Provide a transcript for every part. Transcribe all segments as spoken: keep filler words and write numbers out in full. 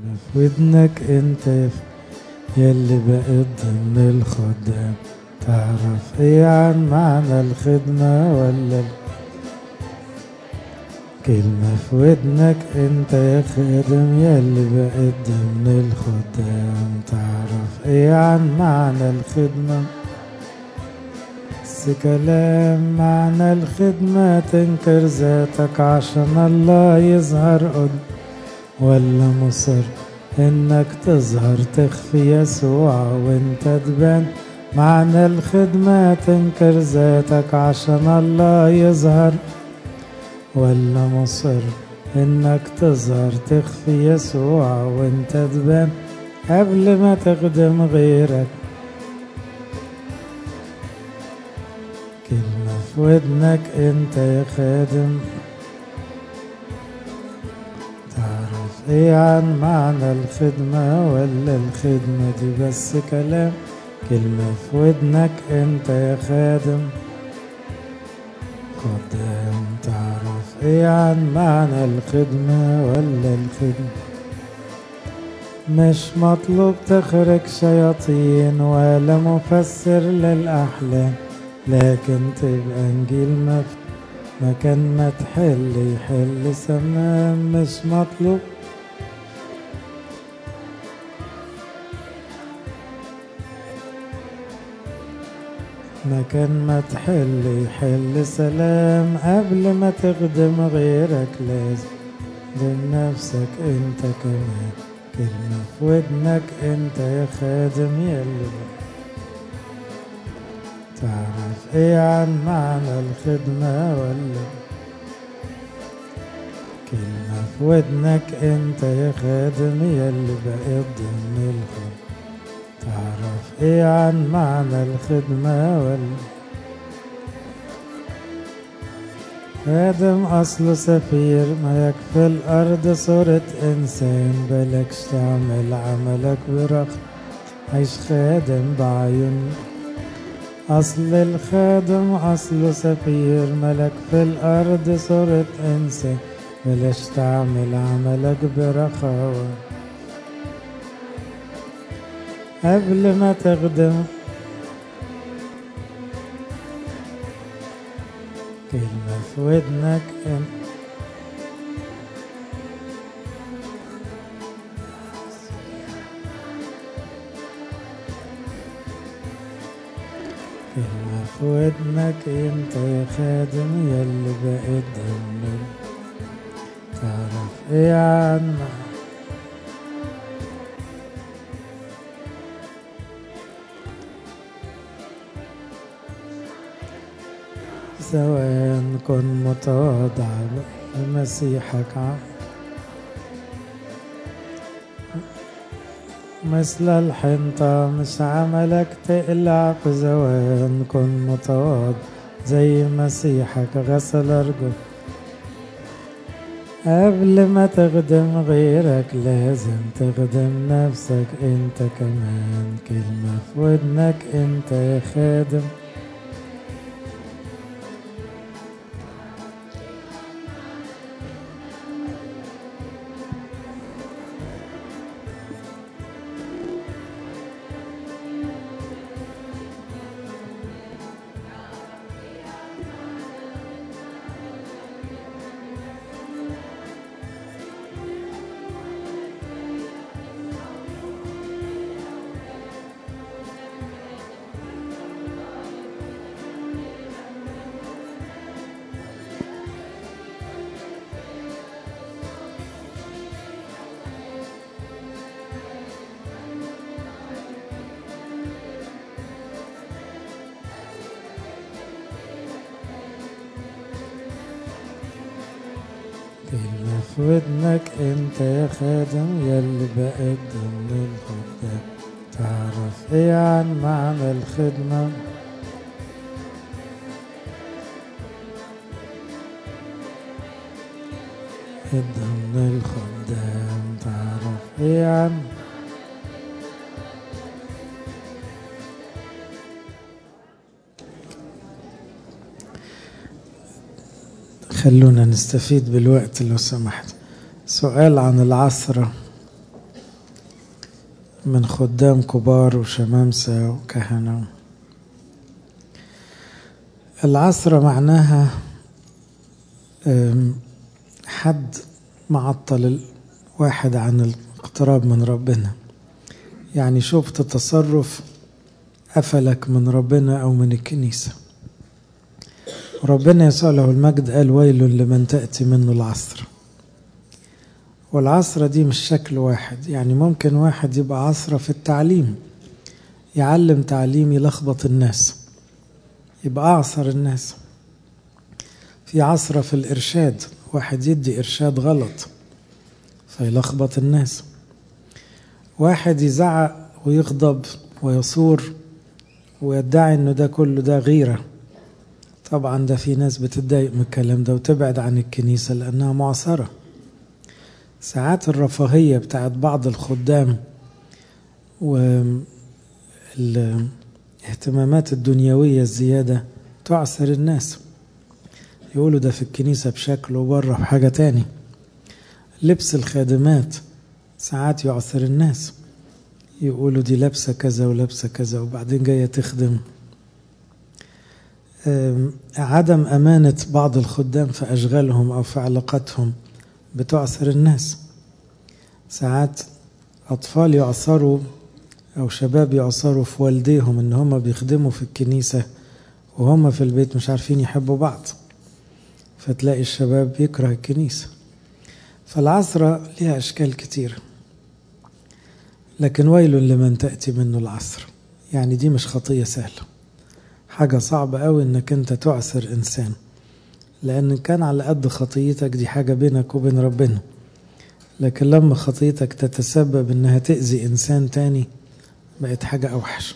في ودنك انت يلي بقيت ضمن الخدام، تعرف ايه عن معنى الخدمة ولا كلمة في ودنك انت يا خادم يلي بقيت ضمن الخدام، تعرف ايه عن معنى الخدمة؟ بس كلام معنى الخدمة تنكر ذاتك عشان الله يظهر قد، ولا مصر انك تظهر تخفي يسوع وانت تبان؟ معنى الخدمة تنكر ذاتك عشان الله يظهر، ولا مصر انك تظهر تخفي يسوع وانت تبان قبل ما تخدم غيرك؟ كلمة في ودنك انت يا خادم، تعرف ايه عن معنى الخدمة ولا الخدمة دي بس كلام؟ كلمة في ودنك انت يا خادم خدام، تعرف ايه عن معنى الخدمة ولا الخدمة؟ مش مطلوب تخرج شياطين ولا مفسر للأحلام، لكن تبقى انجيل مفتوح مكان ما تحل يحل سمام. مش مطلوب مكان ما تحل يحل سلام، قبل ما تخدم غيرك لازم تخدم نفسك انت كمان. كلمة في ودنك انت يا خادم يلي تعرف ايه عن معنى الخدمة ولا كلمة في ودنك انت يا خادم يلي بقيت ضمن الخدمة، تعرف ايه عن معنى الخدمة ولا خادم أصله سفير ما يكفي الأرض صورة إنسان، بلكش تعمل عملك برخ عيش خادم بعيون. أصل الخادم أصله سفير ملك في الأرض صورة إنسان، بلاش تعمل عملك برخاوة قبل ما تخدم. كلمة في ودنك انت كلمة في ودنك انت يا خادم يلي بقيت ضمن، تعرف ايه عن سواء كن متواضع بمسيحك مثل الحنطة، مش عملك تقلع في زوان. كن متواضع زي مسيحك غسل أرجل، قبل ما تخدم غيرك لازم تخدم نفسك انت كمان. كلمة في ودنك انت يا خادم كلمة في ودنك انت يا خادم يلي بقيت ضمن الخدام، تعرف ايه عن معنى الخدمة؟ ضمن الخدام تعرف ايه عن خلونا نستفيد بالوقت لو سمحت. سؤال عن العثرة. من خدام كبار وشمامسة وكهنة. العصرة معناها حد معطل الواحد عن الاقتراب من ربنا، يعني شفت تصرف قفلك من ربنا أو من الكنيسة. ربنا يسوع له المجد قال ويل لمن تأتي منه العصر. والعصرة دي مش شكل واحد، يعني ممكن واحد يبقى عصرة في التعليم، يعلم تعليم يلخبط الناس يبقى أعصر الناس. في عصرة في الإرشاد، واحد يدي إرشاد غلط فيلخبط الناس. واحد يزعق ويغضب ويصور ويدعي انه ده كله ده غيرة، طبعا ده في ناس بتتضايق من الكلام ده وتبعد عن الكنيسة لأنها معصرة. ساعات الرفاهية بتاعت بعض الخدام والاهتمامات الدنيوية الزيادة تعصر الناس، يقولوا ده في الكنيسة بشكل وبره بحاجة تاني. لبس الخادمات ساعات يعصر الناس، يقولوا دي لابسة كذا ولابسة كذا وبعدين جاية تخدم. عدم أمانة بعض الخدام في أشغالهم أو في علاقاتهم بتعصر الناس. ساعات أطفال يعصروا أو شباب يعصروا في والديهم إن هم بيخدموا في الكنيسة وهم في البيت مش عارفين يحبوا بعض، فتلاقي الشباب يكره الكنيسة. فالعصرة لها أشكال كتير، لكن ويل لمن تأتي منه العصر، يعني دي مش خطية سهلة، حاجة صعبة قوي إنك أنت تعصر إنسان، لأن كان على قد خطيتك دي حاجة بينك وبين ربنا، لكن لما خطيتك تتسبب إنها تأذي إنسان تاني بقت حاجة أوحش.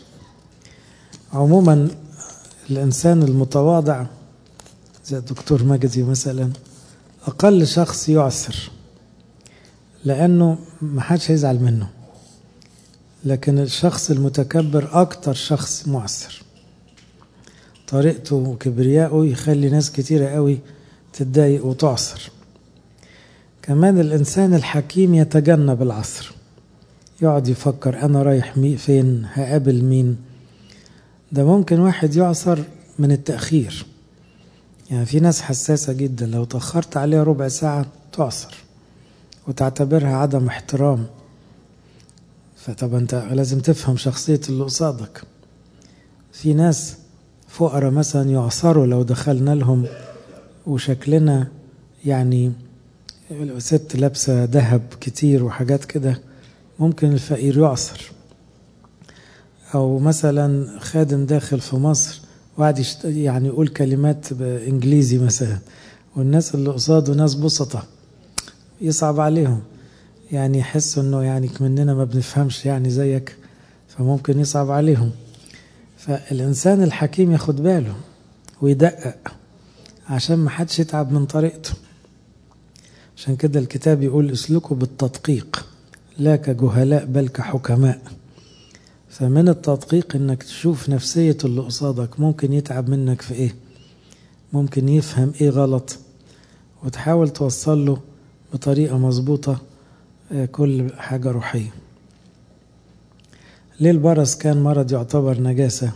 عموما الإنسان المتواضع زي الدكتور مجدي مثلا أقل شخص يعصر لأنه محدش هيزعل منه، لكن الشخص المتكبر أكتر شخص معصر، طريقته وكبرياءه يخلي ناس كتيرة قوي تتضايق وتعصر. كمان الإنسان الحكيم يتجنب العصر، يقعد يفكر أنا رايح مي فين، هقابل مين. ده ممكن واحد يعصر من التأخير، يعني في ناس حساسة جدا لو تأخرت عليها ربع ساعة تعصر وتعتبرها عدم احترام. فطبعا انت لازم تفهم شخصية اللي قصادك. في ناس فقراء مثلا يعصروا لو دخلنا لهم وشكلنا يعني ست لابسة ذهب كتير وحاجات كده، ممكن الفقير يعصر. او مثلا خادم داخل في مصر وقعد يعني يقول كلمات بانجليزي مثلا، والناس اللي قصاده ناس بسطة يصعب عليهم، يعني يحسوا انه يعني مننا ما بنفهمش يعني زيك، فممكن يصعب عليهم. فالإنسان الحكيم ياخد باله ويدقق عشان ما حدش يتعب من طريقته. عشان كده الكتاب يقول اسلكوا بالتدقيق لا كجهلاء بل كحكماء. فمن التدقيق انك تشوف نفسية اللي قصادك، ممكن يتعب منك في ايه، ممكن يفهم ايه غلط، وتحاول توصل له بطريقة مظبوطة كل حاجة روحية. ليه البرص كان مرض يعتبر نجاسة؟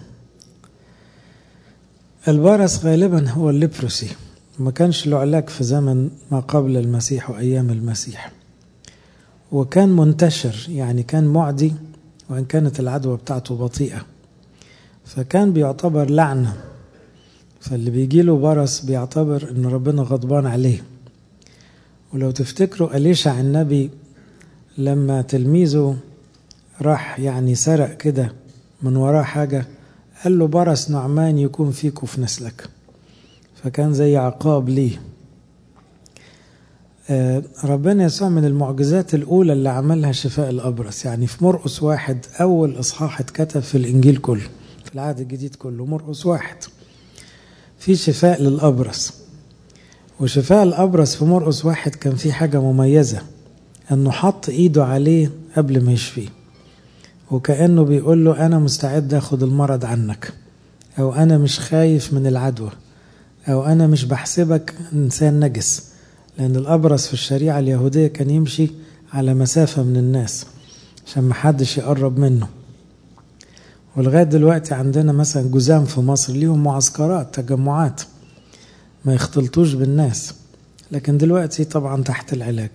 البرص غالبا هو الليبروسي، ما كانش له علاج في زمن ما قبل المسيح وأيام المسيح، وكان منتشر يعني كان معدي وإن كانت العدوى بتاعته بطيئة، فكان بيعتبر لعنة. فاللي بيجيله برص بيعتبر إن ربنا غضبان عليه. ولو تفتكروا أليشع النبي لما تلميذه راح يعني سرق كده من وراه حاجة، قال له برص نعمان يكون فيك وفي نسلك، فكان زي عقاب ليه. آه ربنا يسوع من المعجزات الأولى اللي عملها شفاء الأبرص، يعني في مرقس واحد أول إصحاح اتكتب في الإنجيل كله، في العهد الجديد كله مرقس واحد في شفاء للأبرص. وشفاء الأبرص في مرقس واحد كان في حاجة مميزة، أنه حط إيده عليه قبل ما يشفيه، وكأنه بيقول له أنا مستعد أخذ المرض عنك، أو أنا مش خايف من العدوى، أو أنا مش بحسبك إنسان نجس، لأن الأبرص في الشريعة اليهودية كان يمشي على مسافة من الناس، عشان محدش يقرب منه. ولغاية دلوقتي عندنا مثلا جزام في مصر ليهم معسكرات تجمعات ما يختلطوش بالناس، لكن دلوقتي طبعا تحت العلاج.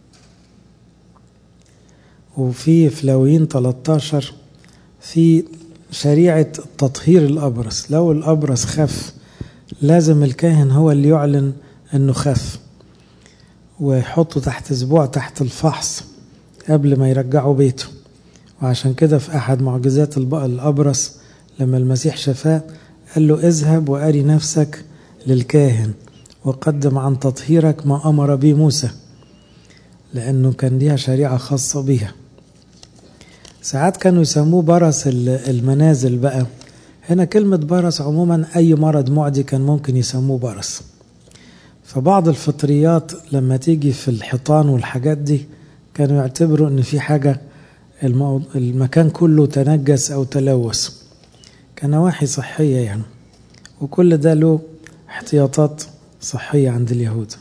وفي في لاويين تلتاشر في شريعة تطهير الأبرص، لو الأبرص خف لازم الكاهن هو اللي يعلن أنه خف ويحطه تحت أسبوع تحت الفحص قبل ما يرجعوا بيته. وعشان كده في أحد معجزات الأبرص لما المسيح شفاه قال له اذهب وأري نفسك للكاهن وقدم عن تطهيرك ما أمر به موسى، لأنه كان ليها شريعة خاصة بيها. ساعات كانوا يسموه برص المنازل بقى. هنا كلمة برص عموما أي مرض معدي كان ممكن يسموه برص. فبعض الفطريات لما تيجي في الحيطان والحاجات دي كانوا يعتبروا ان في حاجة المكان كله تنجس او تلوث كنواحي صحية يعني. وكل ده له احتياطات صحية عند اليهود.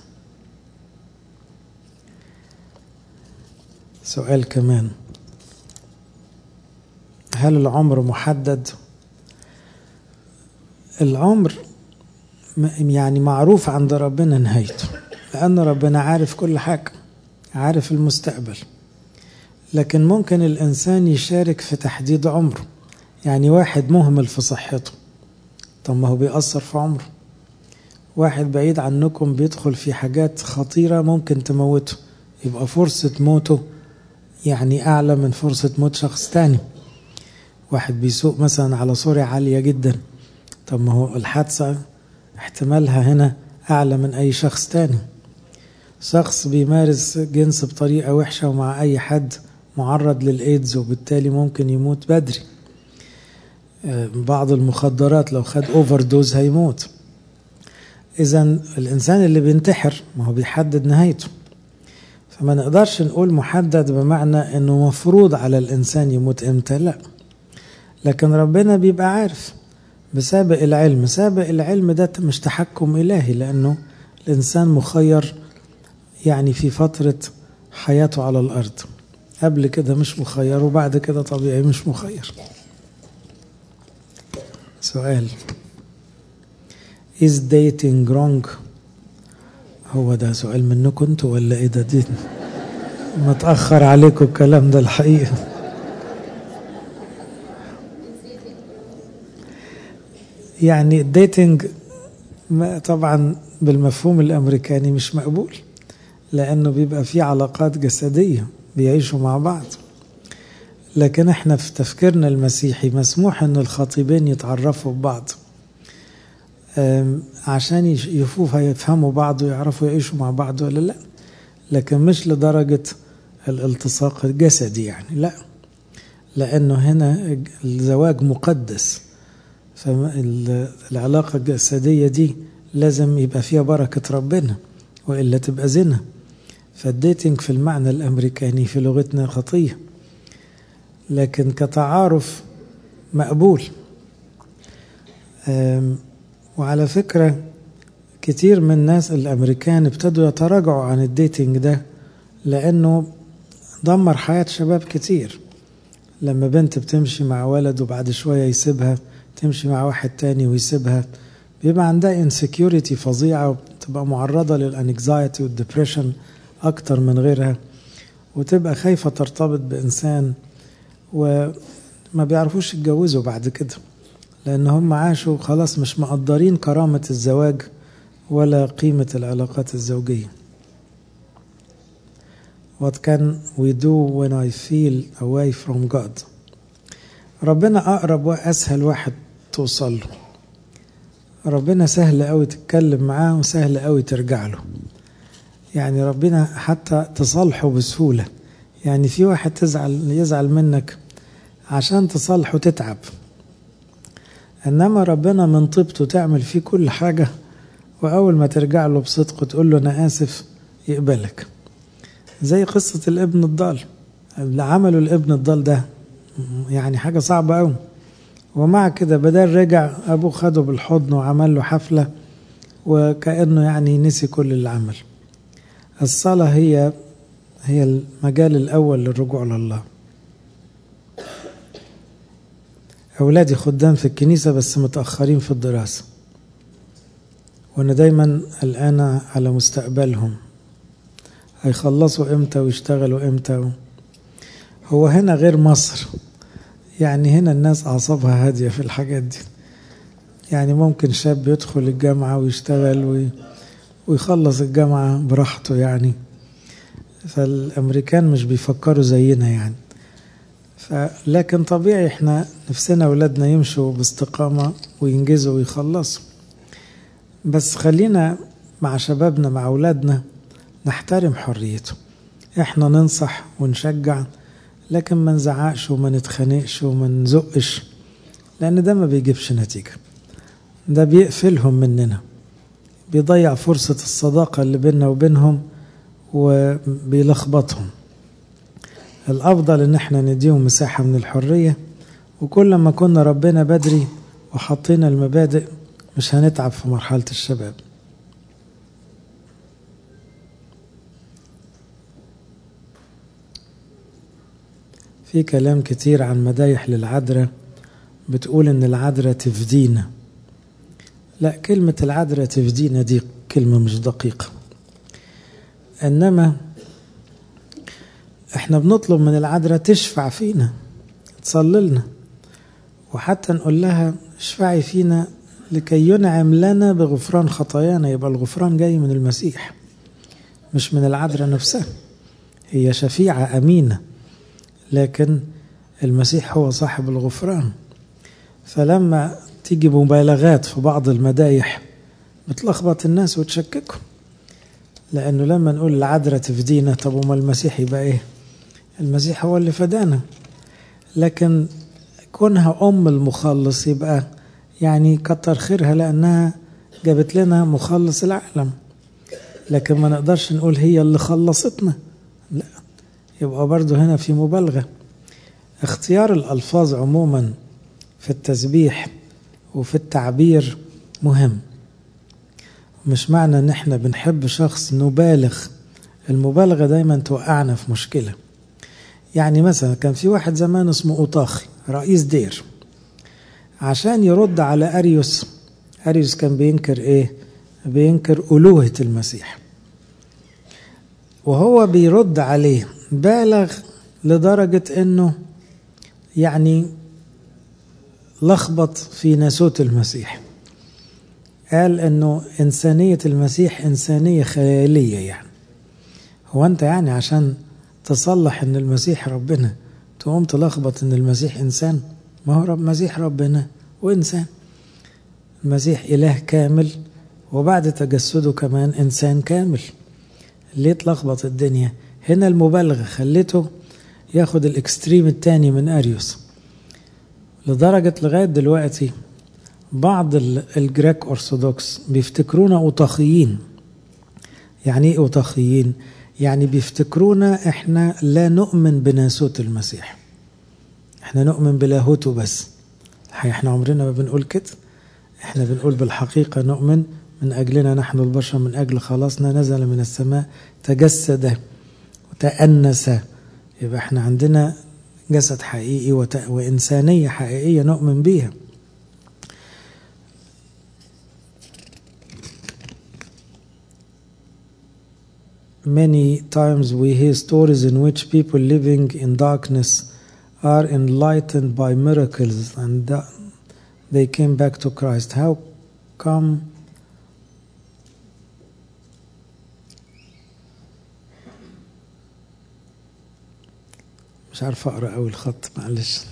سؤال كمان، هل العمر محدد؟ العمر يعني معروف عند ربنا نهايته، لأن ربنا عارف كل حاجة، عارف المستقبل. لكن ممكن الإنسان يشارك في تحديد عمره. يعني واحد مهمل في صحته، طب ما هو بيأثر في عمره. واحد بعيد عنكم بيدخل في حاجات خطيرة ممكن تموته، يبقى فرصة موته يعني أعلى من فرصة موت شخص تاني. واحد بيسوق مثلا على سرعة عالية جدا، طب ما هو الحادثة احتمالها هنا أعلى من أي شخص تاني. شخص بيمارس جنس بطريقة وحشة ومع أي حد معرض للإيدز وبالتالي ممكن يموت بدري. بعض المخدرات لو خد أوفر دوز هيموت. إذن الإنسان اللي بينتحر ما هو بيحدد نهايته. فما نقدرش نقول محدد بمعنى أنه مفروض على الإنسان يموت إمتى، لا. لكن ربنا بيبقى عارف بسابق العلم. سابق العلم ده مش تحكم إلهي، لأنه الإنسان مخير يعني في فترة حياته على الأرض. قبل كده مش مخير وبعد كده طبيعي مش مخير. سؤال، is dating wrong؟ هو ده سؤال منكم انتوا ولا ايه ده؟ دي متأخر عليكم الكلام ده الحقيقة. يعني الديتنج طبعا بالمفهوم الأمريكاني مش مقبول، لأنه بيبقى فيه علاقات جسدية بيعيشوا مع بعض. لكن احنا في تفكيرنا المسيحي مسموح ان الخطيبين يتعرفوا ببعض عشان يشوفوا يفهموا بعض ويعرفوا يعيشوا مع بعض ولا لا، لكن مش لدرجة الالتصاق الجسدي يعني، لا. لأنه هنا الزواج مقدس، فالعلاقة الجسدية دي لازم يبقى فيها بركة ربنا وإلا تبقى زنا. فالديتنج في المعنى الأمريكاني في لغتنا خطية، لكن كتعارف مقبول. وعلى فكرة كتير من الناس الأمريكان ابتدوا يتراجعوا عن الديتنج ده، لأنه دمر حياة شباب كتير. لما بنت بتمشي مع ولد وبعد شوية يسيبها تمشي مع واحد تاني ويسيبها، بيبقى عندها insecurity فظيعة وتبقى معرضة للانكزايتي والدبريشن أكتر من غيرها، وتبقى خايفة ترتبط بإنسان وما بيعرفوش يتجوزوا بعد كده، لأن هم عاشوا خلاص مش مقدرين كرامة الزواج ولا قيمة العلاقات الزوجية. What can we do when I feel away from God؟ ربنا أقرب وأسهل واحد توصل له. ربنا سهل قوي تتكلم معاه وسهل قوي ترجع له. يعني ربنا حتى تصالحه بسهولة. يعني في واحد تزعل يزعل منك عشان تصالحه تتعب، إنما ربنا من طيبته تعمل فيه كل حاجة، وأول ما ترجع له بصدق تقول له أنا آسف يقبلك. زي قصة الابن الضال، اللي عمله الابن الضال ده يعني حاجة صعبة أوي، ومع كده بدل رجع أبوه خده بالحضن وعمل له حفلة وكأنه يعني نسي كل اللي عمل. الصلاة هي هي المجال الأول للرجوع لله. أولادي خدام في الكنيسة بس متأخرين في الدراسة، وأنا دايما قلقانة على مستقبلهم، هيخلصوا إمتى ويشتغلوا إمتى. هو هنا غير مصر، يعني هنا الناس أعصابها هادية في الحاجات دي، يعني ممكن شاب يدخل الجامعة ويشتغل ويخلص الجامعة براحته يعني. فالأمريكان مش بيفكروا زينا يعني. لكن طبيعي احنا نفسنا أولادنا يمشوا باستقامة وينجزوا ويخلصوا، بس خلينا مع شبابنا مع أولادنا نحترم حريته. احنا ننصح ونشجع، لكن ما نزعقش وما نتخانقش وما نزقش، لأن ده ما بيجيبش نتيجة، ده بيقفلهم مننا، بيضيع فرصة الصداقة اللي بيننا وبينهم وبيلخبطهم. الأفضل إن احنا نديهم مساحة من الحرية، وكل ما كنا ربنا بدري وحطينا المبادئ مش هنتعب في مرحلة الشباب. في كلام كتير عن مدايح للعذراء، بتقول إن العذراء تفدينا. لا، كلمة العذراء تفدينا دي كلمة مش دقيقة، إنما احنا بنطلب من العذراء تشفع فينا، تصلي لنا، وحتى نقول لها اشفعي فينا لكي ينعم لنا بغفران خطايانا. يبقى الغفران جاي من المسيح مش من العذراء نفسها، هي شفيعة أمينة، لكن المسيح هو صاحب الغفران. فلما تيجي مبالغات في بعض المدايح بتلخبط الناس وتشككهم، لأنه لما نقول العذراء تفدينا، طب وما المسيح يبقى إيه؟ المسيح هو اللي فدانا، لكن كونها أم المخلص يبقى يعني كتر خيرها، لأنها جابت لنا مخلص العالم، لكن ما نقدرش نقول هي اللي خلصتنا، لا، يبقى برضو هنا في مبالغة. اختيار الألفاظ عموما في التسبيح وفي التعبير مهم، مش معنى ان احنا بنحب شخص نبالغ، المبالغة دايما توقعنا في مشكلة. يعني مثلا كان في واحد زمان اسمه أوطاخي رئيس دير، عشان يرد على أريوس، أريوس كان بينكر ايه؟ بينكر ألوهة المسيح، وهو بيرد عليه بالغ لدرجة انه يعني لخبط في ناسوت المسيح، قال انه انسانية المسيح انسانية خيالية. يعني هو انت يعني عشان تصلح ان المسيح ربنا تقوم تلخبط ان المسيح انسان؟ ما هو رب مسيح ربنا وانسان، المسيح اله كامل وبعد تجسده كمان انسان كامل، ليه تلخبط الدنيا؟ هنا المبالغة خلته ياخد الاكستريم التاني من أريوس، لدرجة لغاية دلوقتي بعض الجريك أرثوذكس بيفتكرونا أوطاخيين. يعني إيه أوطاخيين؟ يعني بيفتكرونا إحنا لا نؤمن بناسوت المسيح، إحنا نؤمن بلاهوته بس. إحنا عمرنا ما بنقول كده، إحنا بنقول بالحقيقة نؤمن من أجلنا نحن البشر، من أجل خلاصنا نزل من السماء تجسد وتأنس. يبقى إحنا عندنا جسد حقيقي وإنسانية حقيقية نؤمن بيها. Many times we hear stories in which people living in darkness are enlightened by miracles and they came back to Christ. How come مش عارف أقرأ أوي الخط، معلش.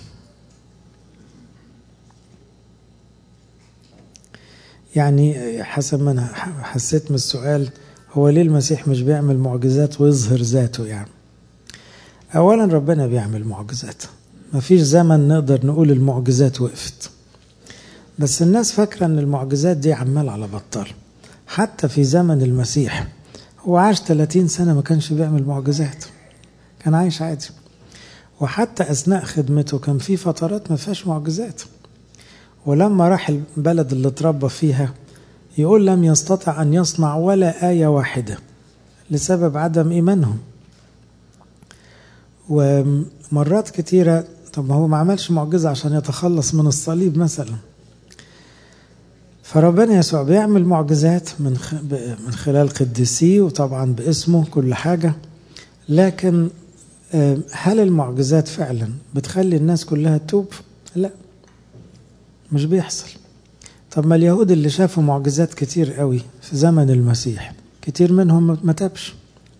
يعني حسب ما أنا حسيت من السؤال، هو ليه المسيح مش بيعمل معجزات ويظهر ذاته؟ يعني أولا ربنا بيعمل معجزات، ما فيش زمن نقدر نقول المعجزات وقفت، بس الناس فاكرة أن المعجزات دي عمال على بطال. حتى في زمن المسيح هو عاش ثلاثين سنة ما كانش بيعمل معجزات، كان عايش عادي. وحتى أثناء خدمته كان في فترات ما فيهاش معجزات، ولما راح البلد اللي اتربى فيها يقول لم يستطع أن يصنع ولا آية واحدة لسبب عدم إيمانهم. ومرات كتيرة طب ما هو ما عملش معجزة عشان يتخلص من الصليب مثلا. فربنا يسوع بيعمل معجزات من من خلال قديسيه وطبعا باسمه كل حاجة، لكن هل المعجزات فعلا بتخلي الناس كلها تتوب؟ لا، مش بيحصل. طب ما اليهود اللي شافوا معجزات كتير قوي في زمن المسيح كتير منهم ما تابش.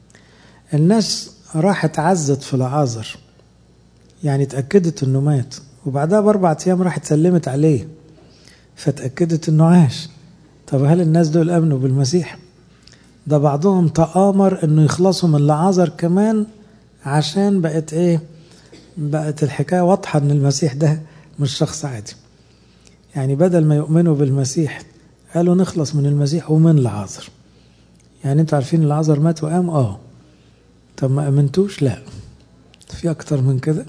الناس راحت عزت في لعازر، يعني اتأكدت انه مات، وبعدها باربع ايام راحت سلمت عليه فتأكدت انه عاش. طب هل الناس دول امنوا بالمسيح؟ ده بعضهم تآمر انه يخلصوا من لعازر كمان، عشان بقت ايه، بقت الحكاية واضحة ان المسيح ده مش شخص عادي. يعني بدل ما يؤمنوا بالمسيح قالوا نخلص من المسيح ومن لعازر. يعني انتوا عارفين لعازر مات وقام؟ اه. طب ما امنتوش؟ لا. في اكتر من كده.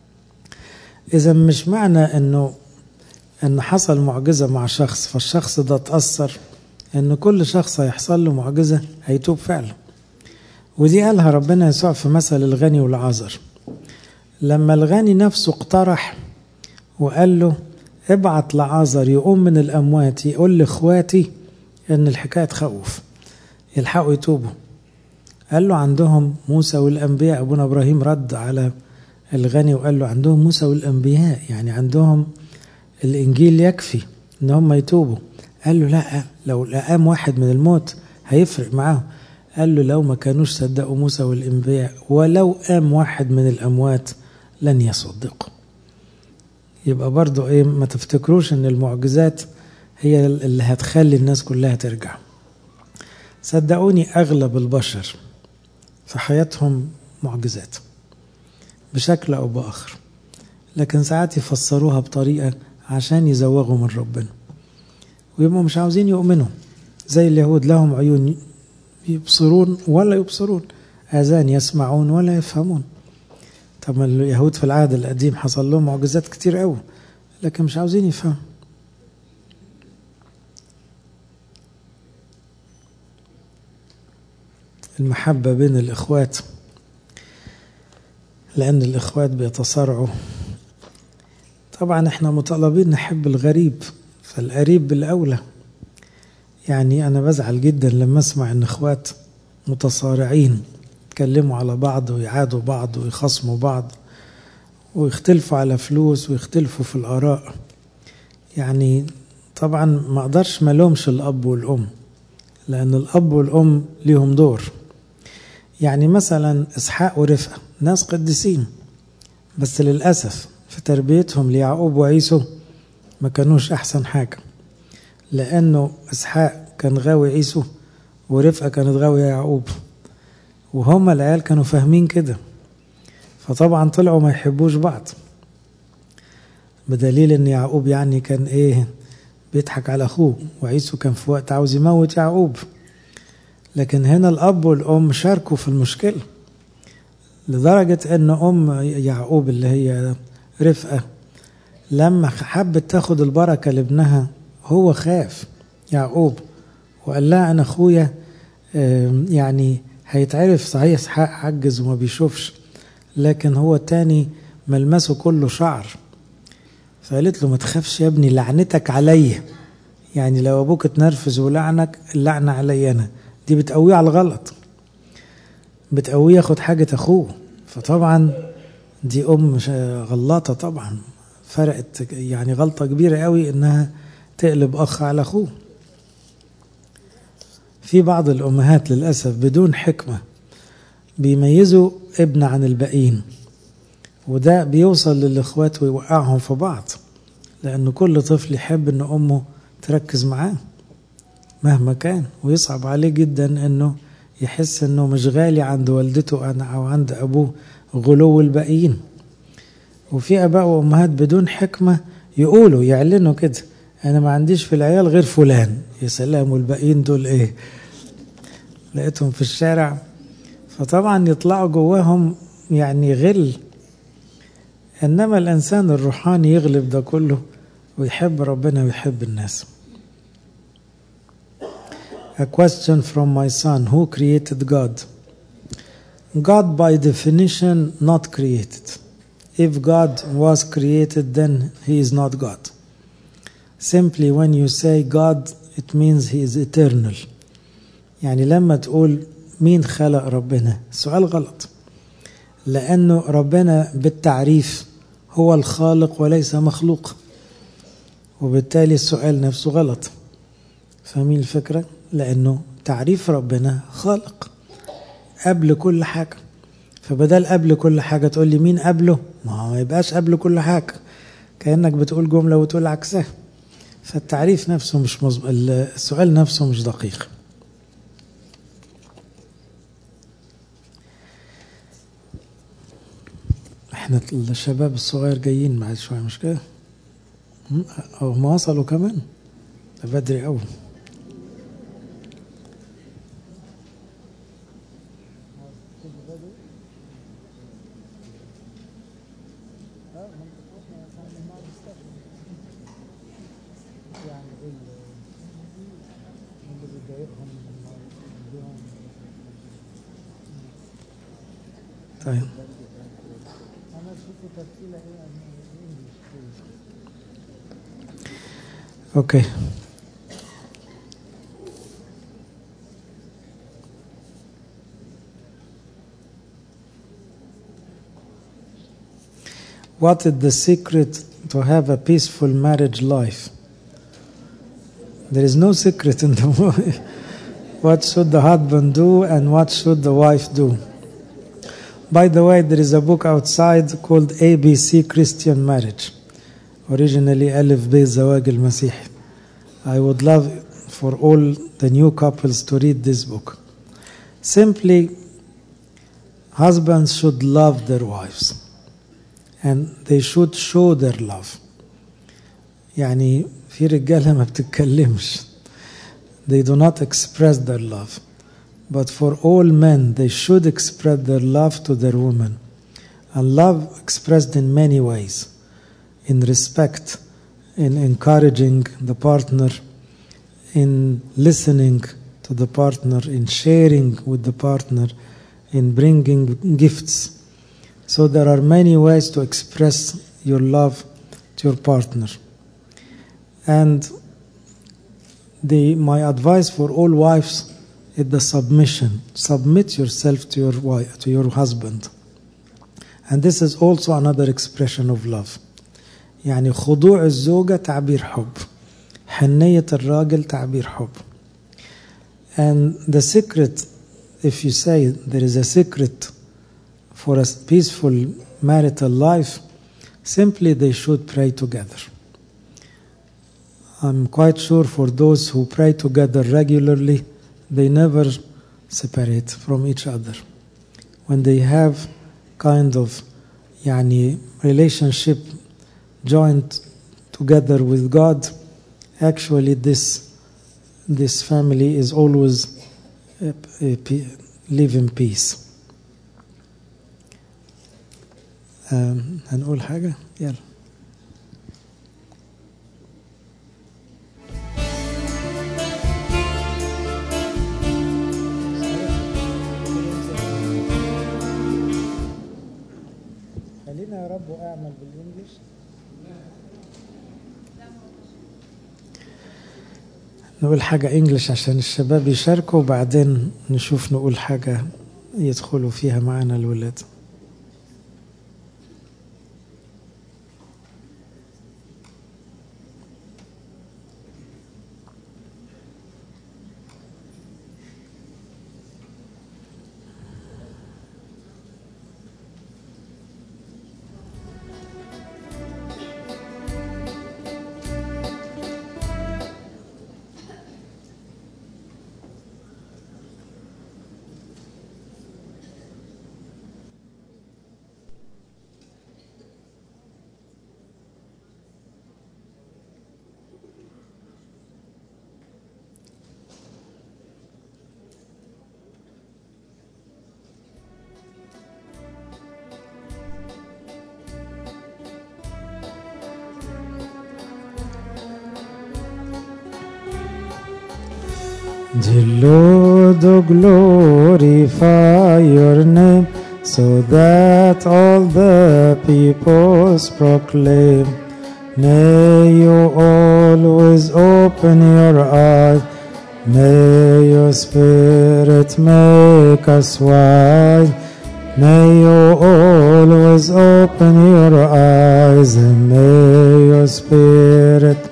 اذا مش معنى انه ان حصل معجزة مع شخص فالشخص ده اتأثر ان كل شخص هيحصل له معجزة هيتوب فعلا. ودي قالها ربنا يسوع في مثل الغني والعازر، لما الغني نفسه اقترح وقال له ابعت لعازر يقوم من الأموات يقول لإخواتي إن الحكاية تخوف يلحقوا يتوبوا. قال له عندهم موسى والأنبياء. أبونا إبراهيم رد على الغني وقال له عندهم موسى والأنبياء، يعني عندهم الإنجيل يكفي إن هم يتوبوا. قال له لا، لو قام واحد من الموت هيفرق معاهم. قال له لو ما كانوش صدقوا موسى والأنبياء ولو قام واحد من الأموات لن يصدقوا. يبقى برضو ايه، ما تفتكروش ان المعجزات هي اللي هتخلي الناس كلها ترجع. صدقوني اغلب البشر في حياتهم معجزات بشكل او باخر، لكن ساعات يفسروها بطريقة عشان يزوغوا من ربنا ويبقوا مش عاوزين يؤمنوا. زي اليهود لهم عيون يبصرون ولا يبصرون، آذان يسمعون ولا يفهمون. طب اليهود في العهد القديم حصل لهم معجزات كتير قوي لكن مش عاوزين يفهموا. المحبة بين الإخوات، لأن الإخوات بيتصارعوا. طبعا احنا مطالبين نحب الغريب، فالقريب بالأولى. يعني أنا بزعل جدا لما أسمع إن إخوات متصارعين يتكلموا على بعض ويعادوا بعض ويخصموا بعض ويختلفوا على فلوس ويختلفوا في الآراء. يعني طبعا ما أقدرش ما لومش الأب والأم، لأن الأب والأم ليهم دور. يعني مثلا إسحاق ورفقة ناس قديسين، بس للأسف في تربيتهم ليعقوب وعيسو ما كانوش أحسن حاجة، لأنه إسحاق كان غاوي عيسو ورفقة كانت غاوية يعقوب، وهما العيال كانوا فاهمين كده، فطبعا طلعوا ما يحبوش بعض. بدليل ان يعقوب يعني كان ايه، بيضحك على اخوه، وعيسو كان في وقت عاوز يموت يعقوب. لكن هنا الاب والام شاركوا في المشكلة، لدرجة ان ام يعقوب اللي هي رفقة لما حبت تاخد البركة لابنها هو خاف يعقوب وقال لها انا اخويا يعني هيتعرف صحيح اسحاق عجز وما بيشوفش، لكن هو تاني ملمسه كله شعر. فقالت له ما تخافش يا ابني، لعنتك عليا، يعني لو ابوك اتنرفز ولعنك اللعنة عليا انا. دي بتقويه على الغلط، بتقويه ياخد حاجة اخوه. فطبعا دي ام غلطة طبعا، فرقت يعني غلطة كبيرة قوي انها تقلب اخ على اخوه. في بعض الامهات للأسف بدون حكمة بيميزوا ابن عن الباقيين، وده بيوصل للإخوات ويوقعهم في بعض، لأن كل طفل يحب أن أمه تركز معاه مهما كان، ويصعب عليه جدا أنه يحس أنه مش غالي عند والدته أو عند أبوه غلو الباقيين. وفي أباء وأمهات بدون حكمة يقولوا يعلنوا كده أنا ما عنديش في العيال غير فلان. يا سلام، والباقيين دول إيه؟ لقيتهم في الشارع. فطبعا يطلعوا جواهم يعني غل. إنما الإنسان الروحاني يغلب ده كله ويحب ربنا ويحب الناس. A question from my son: who created God? God by definition not created. If God was created, then he is not God. Simply when you say God, it means he is eternal. يعني لما تقول مين خلق ربنا، سؤال غلط، لأنه ربنا بالتعريف هو الخالق وليس مخلوق، وبالتالي السؤال نفسه غلط. فاهمين الفكرة؟ لأنه تعريف ربنا خالق قبل كل حاجة، فبدل قبل كل حاجة تقول لي مين قبله، ما ما يبقاش قبل كل حاجة، كأنك بتقول جملة وتقول عكسها. فالتعريف نفسه مش مزب... السؤال نفسه مش دقيق. احنا الشباب الصغير جايين بعد شوية مش كده؟ او ما وصلوا كمان بدري قوي. طيب اوكي. What is the secret to have a peaceful marriage life? There is no secret in the movie. What should the husband do and what should the wife do? By the way, there is a book outside called A B C Christian Marriage. Originally ألف ب الزواج المسيحي. I would love for all the new couples to read this book. Simply, husbands should love their wives and they should show their love. يعني في رجالة ما بتتكلمش. They do not express their love. But for all men, they should express their love to their women. And love expressed in many ways. In respect, in encouraging the partner, in listening to the partner, in sharing with the partner, in bringing gifts. So there are many ways to express your love to your partner. And the, my advice for all wives is the submission. Submit yourself to your wife, to your husband. And this is also another expression of love. يعني خضوع الزوجة تعبير حب، حنية الراجل تعبير حب. And the secret, if you say there is a secret for a peaceful marital life, simply they should pray together. I'm quite sure for those who pray together regularly, they never separate from each other. When they have kind of يعني relationship joined together with God, actually this this family is always uh, uh, live in peace. um, هنقول حاجة يلا. خلينا يا رب اعمل بالانجلش. نقول حاجة انجلش عشان الشباب يشاركوا وبعدين نشوف نقول حاجة يدخلوا فيها معنا الولاد. The Lord, oh glorify your name. so that all the peoples proclaim. May you always open your eyes, may your spirit make us wise. May you always open your eyes, and may your spirit,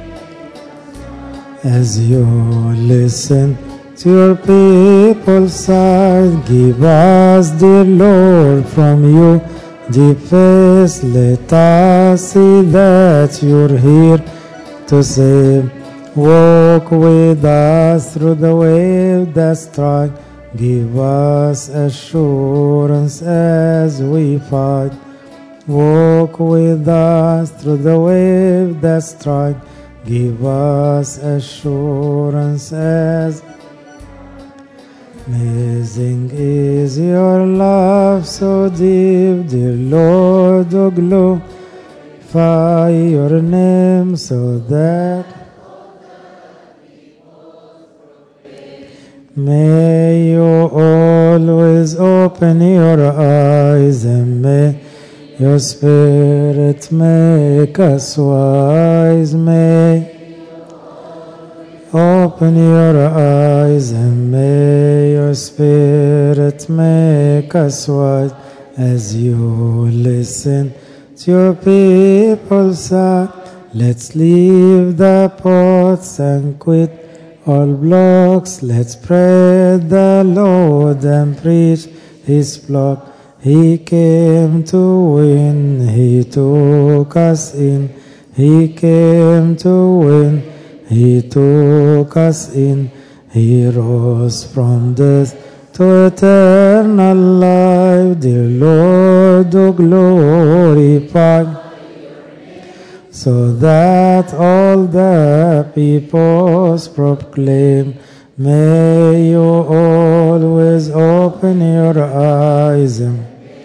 as you listen to your people's side, give us, dear Lord, from you deepest. Let us see that you're here to save. Walk with us through the wave that's strike. Give us assurance as we fight. Walk with us through the wave that strike. Give us assurance as amazing is your love so deep, dear Lord, oh glorify your name so that may you always open your eyes, and may your spirit make us wise. May open your eyes, and may your spirit make us wise, as you listen to your people's side. Let's leave the pots and quit all blocks. Let's pray the Lord and preach his flock. He came to win, he took us in. He came to win, he took us in. He rose from death to eternal life. Dear Lord, oh glorify, so that all the peoples proclaim. May you always open your eyes, and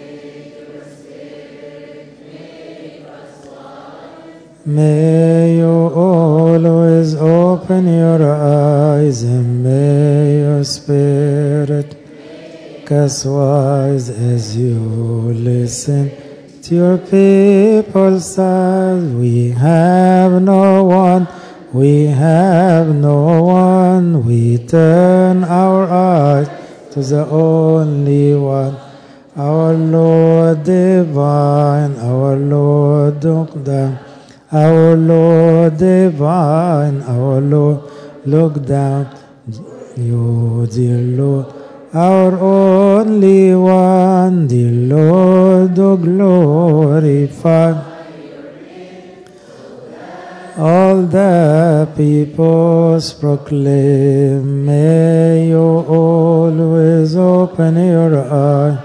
may you always open your eyes, and may your spirit make us wise, as you listen to your people's side. We have no one, we have no one. We turn our eyes to the only one, our Lord divine, our Lord look down, our Lord divine, our Lord look down. You, dear Lord, our only one, dear Lord, oh glorify. All the peoples proclaim. May you always open your eye,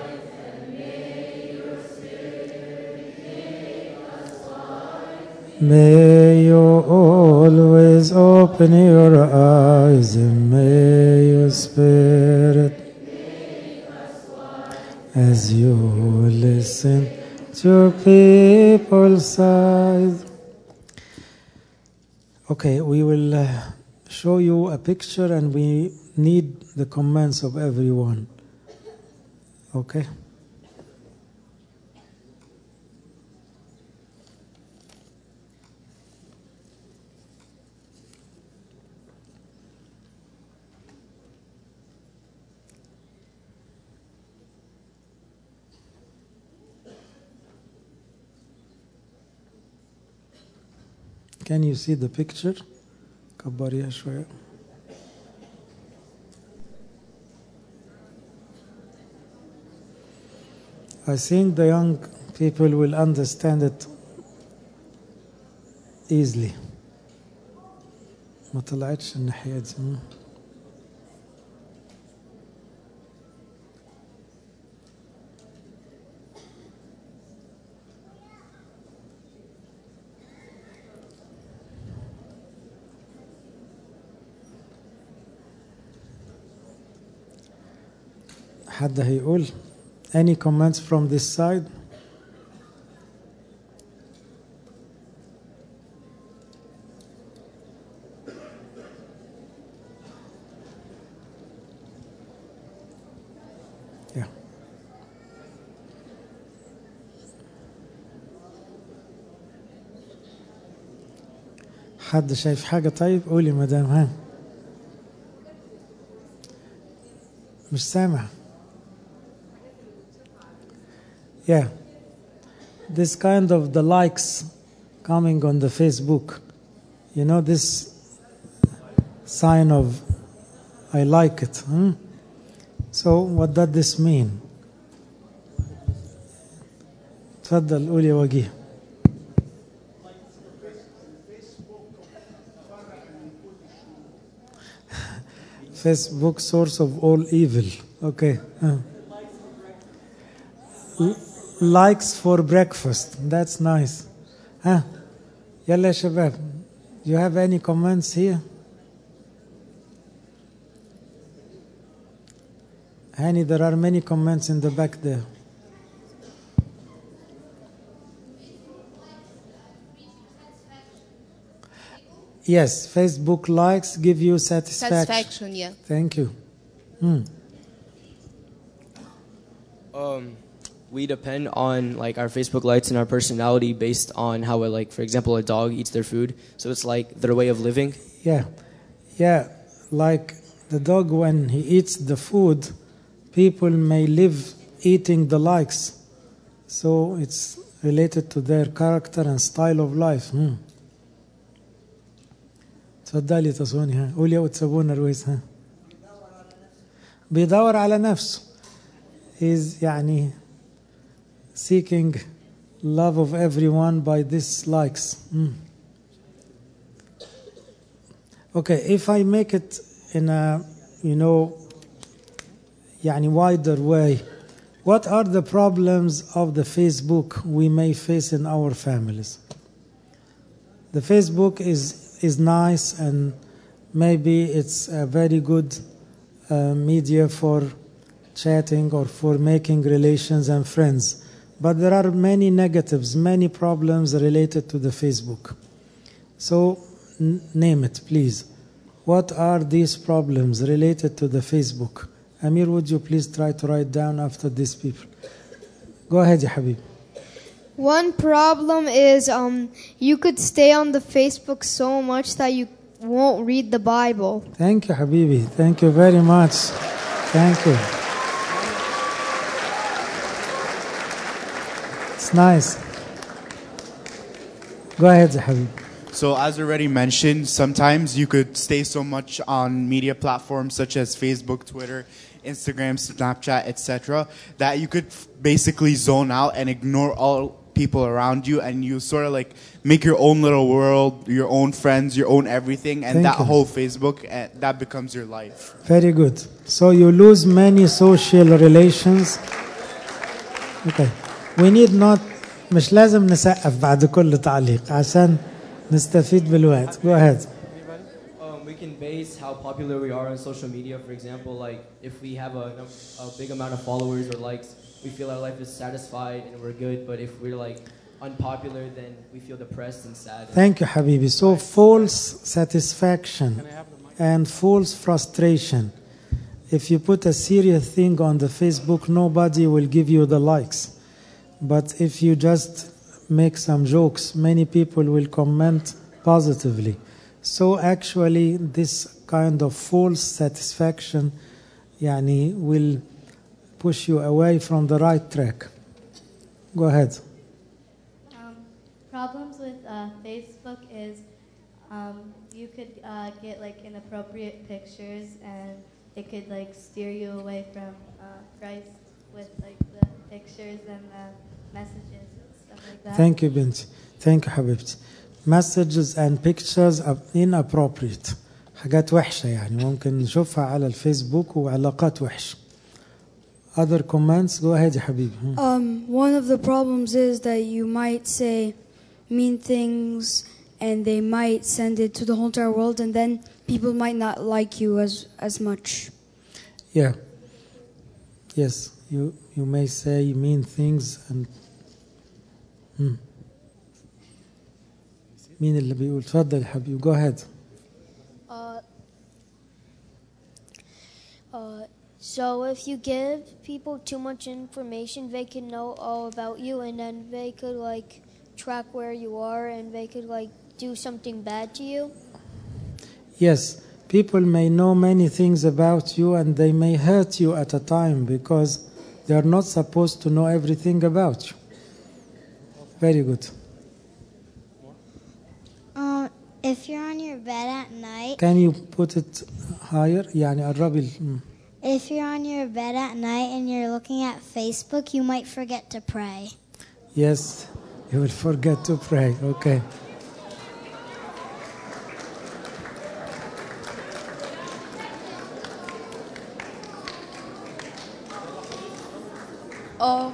may you always open your eyes, and may your spirit, as you listen to your people's side. Okay, we will uh, show you a picture, and we need the comments of everyone. Okay? Can you see the picture? كبريها شوية. I think the young people will understand it easily. ما طلعتش الناحية دي. حد هيقول any comments from this side? Yeah. حد شايف حاجة؟ طيب قولي مدام. ها مش سامع. Yeah, this kind of the likes coming on the Facebook, you know, this sign of I like it. Hmm? So what does this mean? تفضل قول يا وجيه. Facebook source of all evil. Okay. Uh. L- likes for breakfast. That's nice. Huh? يلا يا شباب. Do you have any comments here? Hani, there are many comments in the back there. Yes, Facebook likes give you satisfaction. Satisfaction, yeah. Thank you. Hmm. Um, we depend on like our Facebook likes and our personality based on how, a, like for example, a dog eats their food. So it's like their way of living. Yeah, yeah. Like the dog, when he eats the food, people may live eating the likes. So it's related to their character and style of life. Hmm. تفضلي تصوني. ها قولي يا وتسابونا رويس. ها بيدور على نفسه. He's يعني seeking love of everyone by these likes. Mm. Okay, if I make it in a, you know, يعني wider way, what are the problems of the Facebook we may face in our families? The Facebook is is nice and maybe it's a very good uh, media for chatting or for making relations and friends. But there are many negatives, many problems related to the Facebook. So n- name it, please. What are these problems related to the Facebook? Amir, would you please try to write down after these people? Go ahead, ya Habib. One problem is um, you could stay on the Facebook so much that you won't read the Bible. Thank you, Habibi. Thank you very much. Thank you. It's nice. Go ahead, Habib. So as already mentioned, sometimes you could stay so much on media platforms such as Facebook, Twitter, Instagram, Snapchat, et cetera, that you could basically zone out and ignore all people around you, and you sort of like make your own little world, your own friends, your own everything, and Thank that you. whole Facebook, uh, that becomes your life. Very good. So you lose many social relations. Okay. We need not مش لازم نسقف بعد كل تعليق عشان نستفيد بالوقت. Go ahead. Um, we can base how popular we are on social media. For example, like if we have a, a big amount of followers or likes, we feel our life is satisfied and we're good. But if we're like unpopular, then we feel depressed and sad. Thank you, Habibi. So false satisfaction and false frustration. If you put a serious thing on the Facebook, nobody will give you the likes. But if you just make some jokes, many people will comment positively. So actually, this kind of false satisfaction يعني, will push you away from the right track. Go ahead. Um, problems with uh, Facebook is um, you could uh, get like inappropriate pictures, and it could like steer you away from uh, Christ with like the pictures and the messages and stuff like that. Thank you, Binti. Thank you, حبيبتي. Messages and pictures are inappropriate. حاجات وحشة يعني ممكن نشوفها على الفيسبوك وعلاقات وحشة. Other comments? Go ahead, يا حبيبي. Um, one of the problems is that you might say mean things and they might send it to the whole entire world, and then people might not like you as, as much. Yeah. Yes, you you may say mean things and hmm. مين اللي بيقول؟ تفضل يا حبيبي. Go ahead. Uh, uh, so if you give people too much information, they can know all about you, and then they could like track where you are, and they could like do something bad to you? Yes, people may know many things about you and they may hurt you at a time because they are not supposed to know everything about you. Very good. Um, if you're on your bed at night, Can you put it higher? يعني قربي ال- if you're on your bed at night and you're looking at Facebook, you might forget to pray. Yes, you will forget to pray. Okay. Uh,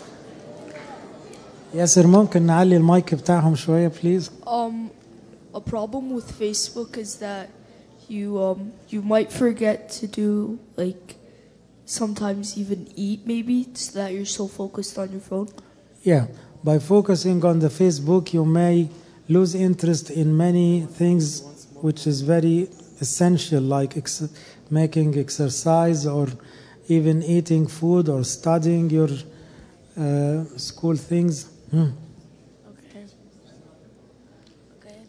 ياسر ممكن نعلي المايك بتاعهم شوية please. um, a problem with Facebook is that you um you might forget to do like sometimes even eat maybe so that you're so focused on your phone. Yeah, by focusing on the Facebook, you may lose interest in many things which is very essential, like ex- making exercise or even eating food or studying your uh, school things. Hmm. Okay. Okay.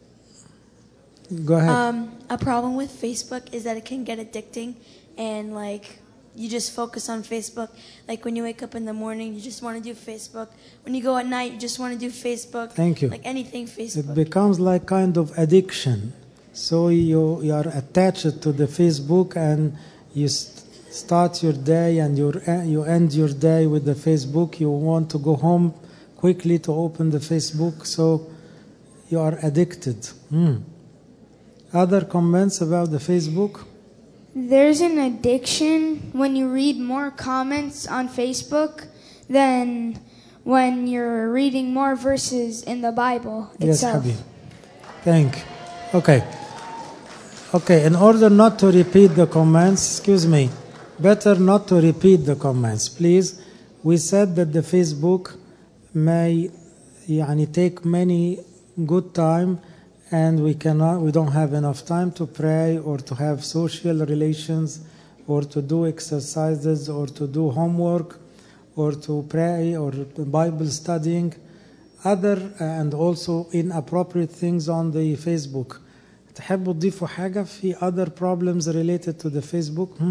Go ahead. Um, a problem with Facebook is that it can get addicting, and like you just focus on Facebook. Like when you wake up in the morning, you just want to do Facebook. When you go at night, you just want to do Facebook. Thank you. Like anything It Facebook. becomes like kind of addiction. So you, you are attached to the Facebook and you st- start your day and you you end your day with the Facebook. You want to go home quickly to open the Facebook, so you are addicted. Hmm. Other comments about the Facebook? There's an addiction when you read more comments on Facebook than when you're reading more verses in the Bible Yes, itself. Habib. Thank you. Okay. Okay, in order not to repeat the comments, excuse me, better not to repeat the comments, please. We said that the Facebook may يعني, take many good time and we cannot, we don't have enough time to pray or to have social relations or to do exercises or to do homework or to pray or Bible studying. Other and also inappropriate things on the Facebook. تحبوا تضيفوا حاجة في other problems related to the Facebook? Hmm?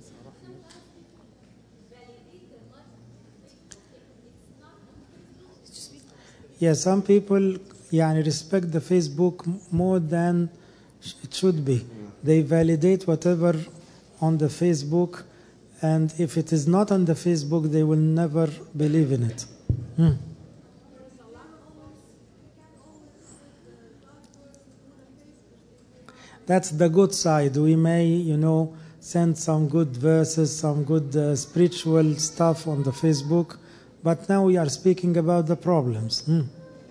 Yeah, some people يعني respect the Facebook more than it should be. They validate whatever on the Facebook, and if it is not on the Facebook, they will never believe in it. Hmm. That's the good side. We may, you know, send some good verses, some good uh, spiritual stuff on the Facebook, but now we are speaking about the problems. Hmm.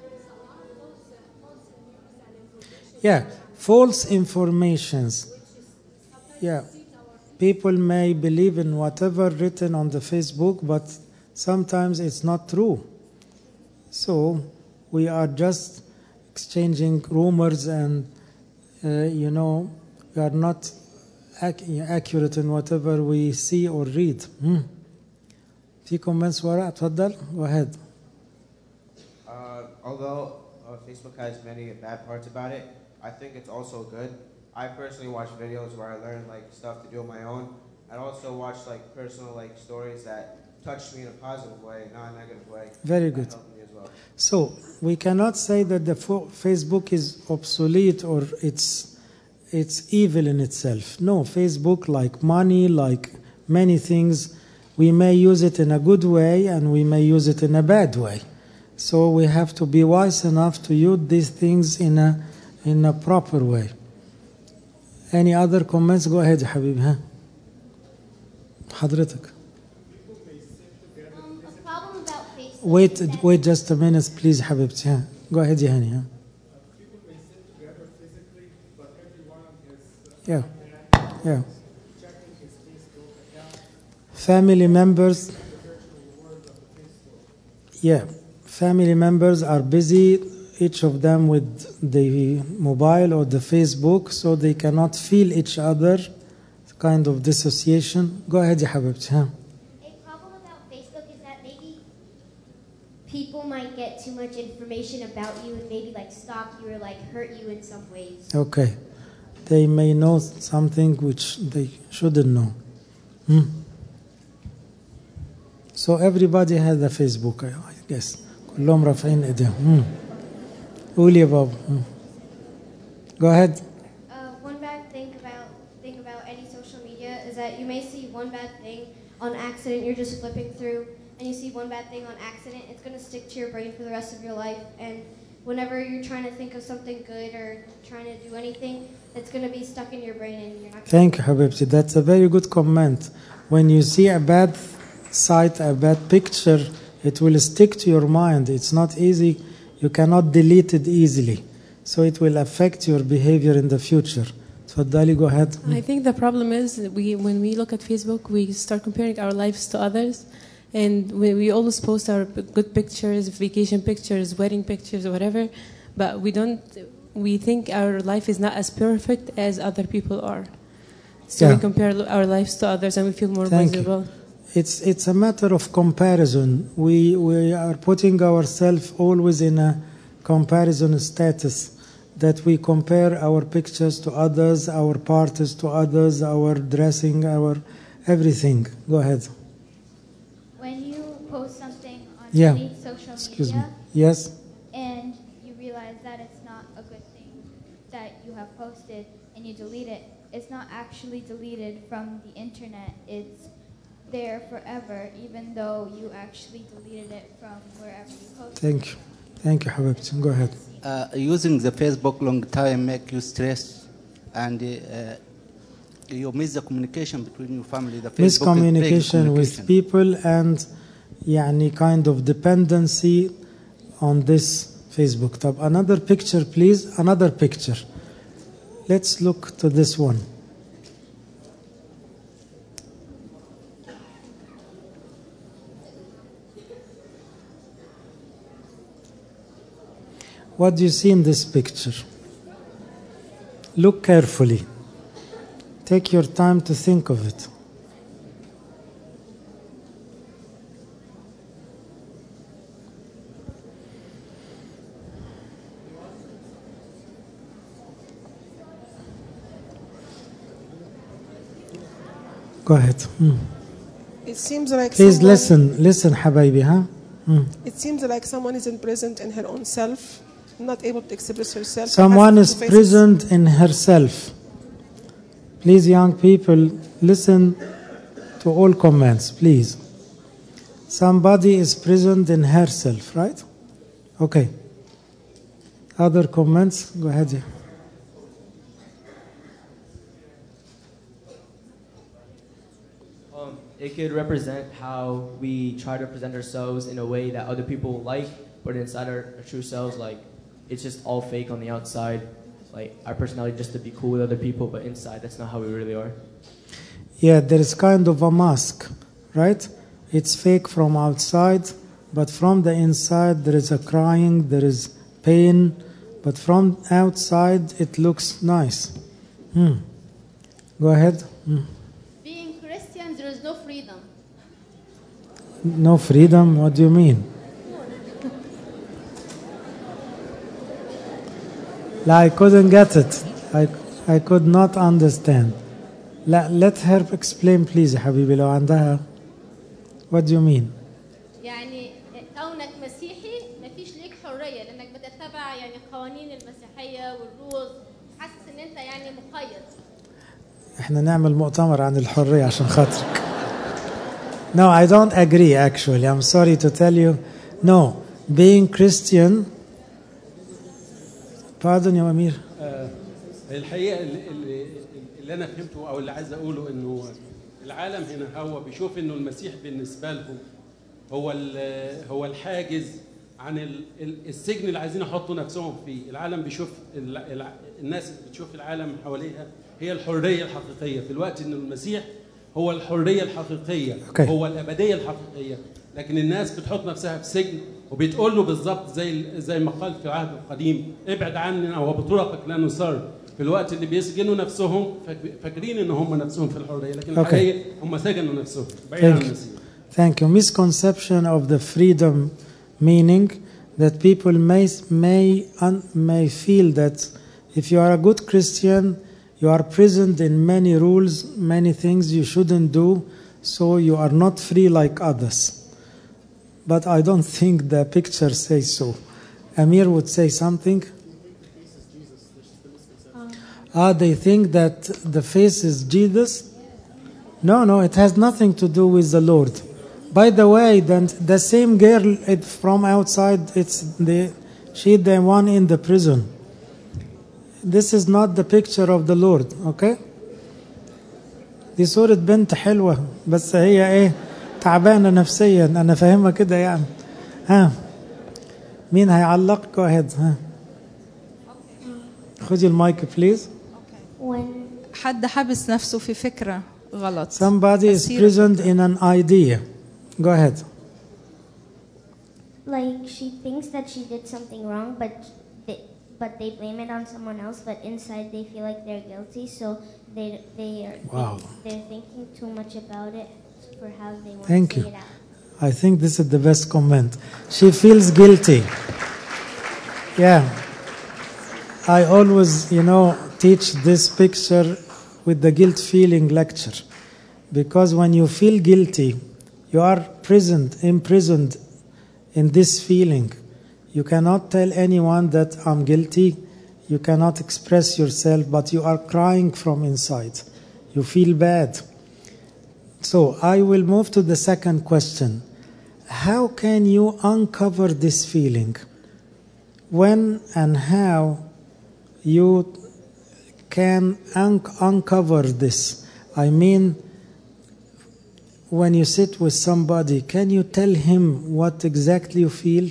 Yeah, false informations. Yeah, people may believe in whatever written on the Facebook, but sometimes it's not true. So we are just exchanging rumors and Uh, you know, we are not ac- accurate in whatever we see or read. Hmm. في comments وراء تفضل go ahead. Uh, although uh, Facebook has many bad parts about it, I think it's also good. I personally watch videos where I learn like stuff to do on my own. I also watch like personal like stories that touch me in a positive way, not a negative way. Very That good. helped me as well. So we cannot say that the fo- Facebook is obsolete or it's it's evil in itself. No, Facebook, like money, like many things, we may use it in a good way and we may use it in a bad way. So we have to be wise enough to use these things in a in a proper way. Any other comments? Go ahead, حبيبي. ها حضرتك. Wait, wait just a minute, please, حبيبتي. ها. Go ahead, يا هاني. ها. Yeah, yeah. Family members. Yeah, family members are busy, each of them with the mobile or the Facebook, so they cannot feel each other. Kind of dissociation. Go ahead, يا حبيبتي. ها. A problem about Facebook is that maybe people might get too much information about you and maybe like stalk you or like hurt you in some ways. Okay. They may know something which they shouldn't know. Hmm. So everybody has a Facebook, I guess. كلهم رافعين ايديهم. Hmm. قول يا بابا. Hmm. Go ahead. Uh, one bad thing about thing about any social media is that you may see one bad thing on accident. You're just flipping through, and you see one bad thing on accident. It's going to stick to your brain for the rest of your life. And whenever you're trying to think of something good or trying to do anything, it's going to be stuck in your brain, and you're not. Thank you, Habibti. That's a very good comment. When you see a bad sight, a bad picture, it will stick to your mind. It's not easy. You cannot delete it easily. So it will affect your behavior in the future. So Dali, go ahead. I think the problem is that we, when we look at Facebook, we start comparing our lives to others. And we, we always post our good pictures, vacation pictures, wedding pictures, or whatever. But we don't, we think our life is not as perfect as other people are. So Yeah. we compare our lives to others and we feel more Thank miserable. you. It's it's a matter of comparison. We we are putting ourselves always in a comparison status, that we compare our pictures to others, our parties to others, our dressing, our everything. Go ahead. When you post something on Yeah. any social Excuse me. media Yes. and you realize that it's not a good thing that you have posted and you delete it, it's not actually deleted from the internet. It's there forever, even though you actually deleted it from wherever you posted. Thank you. Thank you, Habibti. Go ahead. Uh, using the Facebook long time make you stress, and uh, you miss the communication between your family. The Facebook is breaking Miscommunication with people and يعني kind of dependency on this Facebook. طب another picture please. Another picture. Let's look to this one. What do you see in this picture? Look carefully. Take your time to think of it. Go ahead. Hmm. It seems like Please someone, listen, listen, حبايبي, huh? Hmm. It seems like someone is imprisoned in her own self, not able to express herself. Someone has is to face- prisoned in herself. Please, young people, listen to all comments, please. Somebody is prisoned in herself, right? Okay. Other comments? Go ahead. Yeah. Um, it could represent how we try to present ourselves in a way that other people like, but inside our, our true selves, like, it's just all fake on the outside. Like, our personality just to be cool with other people, but inside, that's not how we really are. Yeah, there is kind of a mask, right? It's fake from outside, but from the inside there is a crying, there is pain, but from outside it looks nice. Hmm. Go ahead. Hmm. Being Christian, there is no freedom. No freedom? What do you mean? لا, I couldn't get it. I, I could not understand. لا, let her explain please يا حبيبي لو عندها. What do you mean? يعني كونك مسيحي ما فيش ليك حرية لأنك بتتبع يعني قوانين المسيحية والروز حاسس إن أنت يعني مقيد. احنا نعمل مؤتمر عن الحرية عشان خاطرك. No, I don't agree actually. I'm sorry to tell you. No, being Christian. Pardon يا أمير. آه الحقيقة اللي, اللي أنا فهمته أو اللي عايز أقوله إنه العالم هنا هو بيشوف إنه المسيح بالنسبة لهم هو هو الحاجز عن السجن اللي عايزين يحطوا نفسهم فيه. العالم بيشوف الناس بتشوف العالم حواليها هي الحرية الحقيقية، في الوقت إنه المسيح هو الحرية الحقيقية، okay. هو الأبدية الحقيقية، لكن الناس بتحط نفسها في سجن وبتقول له بالظبط زي زي ما قال في العهد القديم ابعد عننا وبطرقك لا نصر. في الوقت اللي بيسجنوا نفسهم فاكرين ان هم نفسهم في الحريه، لكن okay. الحقيقه هم سجنوا نفسهم بعيد عن المسيح. Thank you. Misconception of the freedom meaning that people may may un, may feel that if you are a good Christian, you are prisoned in many rules, many things you shouldn't do, so you are not free like others. But I don't think the picture says so. Amir would say something. Ah, they think that the face is Jesus? No, no, it has nothing to do with the Lord. By the way, then the same girl it, from outside, it's the she the one in the prison. This is not the picture of the Lord, okay? دي صورة بنت حلوة بس هي ايه تعبانة نفسيا أنا فاهمها كده يعني. ها مين هيعلق؟ go ahead. ها خذي المايك please. حد حبس نفسه في فكرة غلط. Somebody is prisoned in an idea. Go ahead. Like she thinks that she did something wrong, but they, but they blame it on someone else. But inside they feel like they're guilty, so they they are Wow. they, they're thinking too much about it for how they want Thank to you. say it out. I think this is the best comment. She feels guilty. Yeah. I always, you know, teach this picture with the guilt feeling lecture. Because when you feel guilty, you are prisoned, imprisoned in this feeling. You cannot tell anyone that I'm guilty. You cannot express yourself, but you are crying from inside. You feel bad. So I will move to the second question. How can you uncover this feeling? When and how you can un- uncover this? I mean, when you sit with somebody, can you tell him what exactly you feel?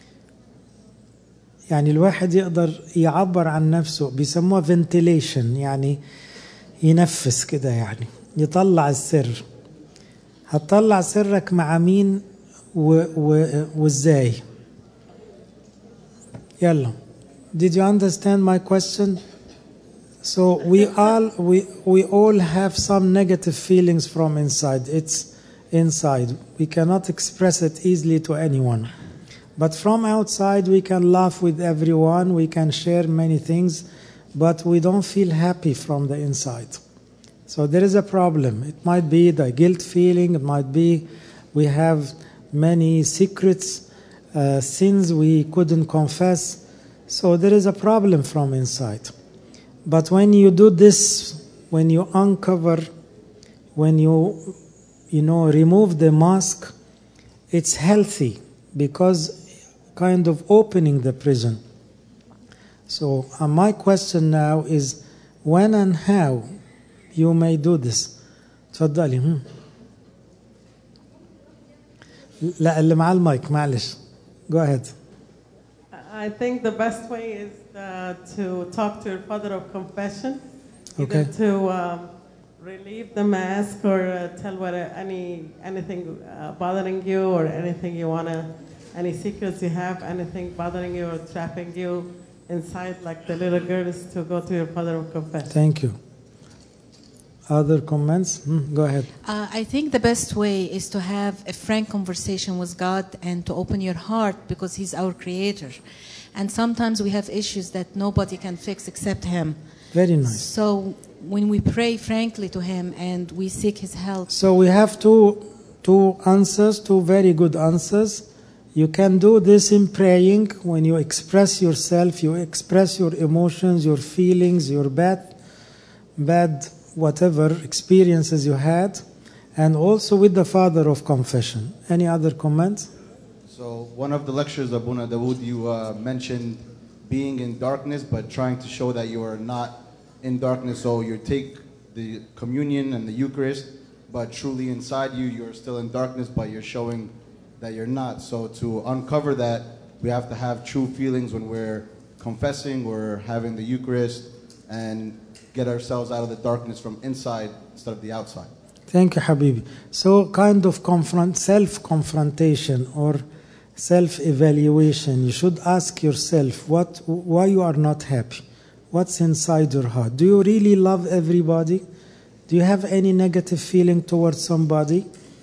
يعني الواحد يقدر يعبر عن نفسه بيسموها ventilation يعني ينفس كده يعني يطلع السر. هتطلع سرك مع مين و و وازاي؟ يلا. Did you understand my question? So we all we we all have some negative feelings from inside. It's inside. We cannot express it easily to anyone. But from outside we can laugh with everyone, we can share many things, but we don't feel happy from the inside. So there is a problem. It might be the guilt feeling, it might be we have many secrets, uh, sins we couldn't confess. So there is a problem from inside. But when you do this, when you uncover, when you, you know, remove the mask, it's healthy because kind of opening the prison. So uh, my question now is when and how you may do this. تفضلي. هم. لا اللي مع المايك معلش. Go ahead. I think the best way is uh, to talk to your father of confession, Okay. either to um, relieve the mask or uh, tell what uh, any anything uh, bothering you or anything you wanna, any secrets you have, anything bothering you or trapping you inside, like the little girl, is to go to your father of confession. Thank you. Other comments? Hmm, go ahead. Uh, I think the best way is to have a frank conversation with God and to open your heart because He's our Creator. And sometimes we have issues that nobody can fix except Him. Very nice. So when we pray frankly to Him and we seek His help. So we have two, two answers, two very good answers. You can do this in praying. When you express yourself, you express your emotions, your feelings, your bad, bad whatever experiences you had, and also with the father of confession. Any other comments? So one of the lectures, Abuna Dawood, you uh, mentioned being in darkness, but trying to show that you are not in darkness. So you take the communion and the Eucharist, but truly inside you, you're still in darkness, but you're showing that you're not. So to uncover that, we have to have true feelings when we're confessing or having the Eucharist and get ourselves out of the darkness from inside instead of the outside. Thank you, Habibi. So kind of confront, self-confrontation or self-evaluation. You should ask yourself what, why you are not happy. What's inside your heart? Do you really love everybody? Do you have any negative feeling towards somebody?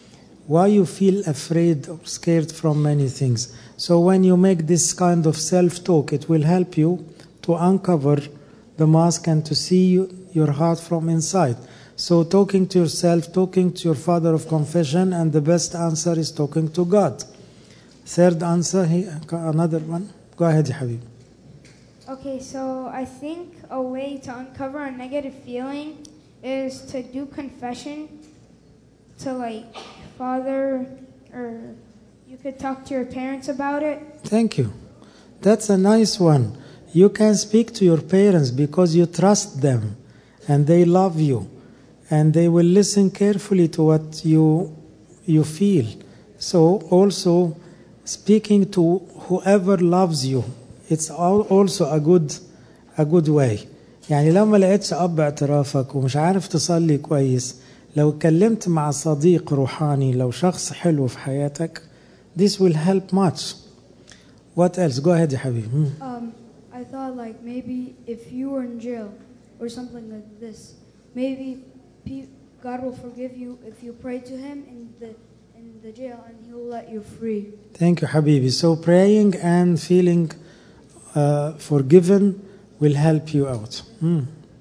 why you feel afraid or scared from many things. So when you make this kind of self-talk, it will help you to uncover the mask and to see you, your heart from inside. So talking to yourself, talking to your father of confession, and the best answer is talking to God. Third answer, he, another one. Go ahead, ya Habib. Okay, so I think a way to uncover a negative feeling is to do confession to like father, or you could talk to your parents about it. Thank you. That's a nice one. You can speak to your parents because you trust them and they love you and they will listen carefully to what you you feel. So also speaking to whoever loves you, it's also a good a good way. يعني لو ما لقيتش أب اعترافك ومش عارف تصلي كويس، لو اتكلمت مع صديق روحاني، لو شخص حلو في حياتك, this will help much. What else? Go ahead, يا حبيبي. Um, I thought like maybe if you were in jail or something like this, maybe pe- God will forgive you if you pray to Him in the in the jail and He'll let you free. Thank you, Habibi. So praying and feeling uh, forgiven will help you out. Hmm.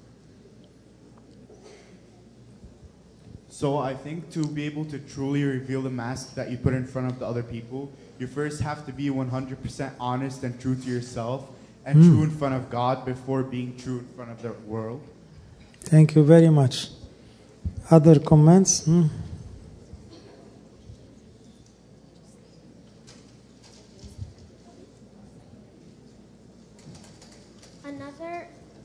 So I think to be able to truly reveal the mask that you put in front of the other people, you first have to be one hundred percent honest and true to yourself and Mm. true in front of God before being true in front of the world. Thank you very much. Other comments? Hmm. Another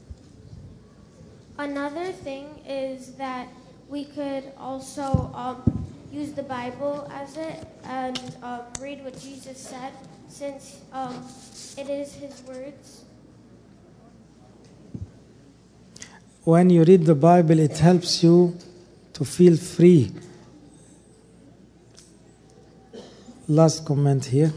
another thing is that we could also um, use the Bible as it and um, read what Jesus said, since um, it is His words. When you read the Bible, it helps you to feel free. Last comment here.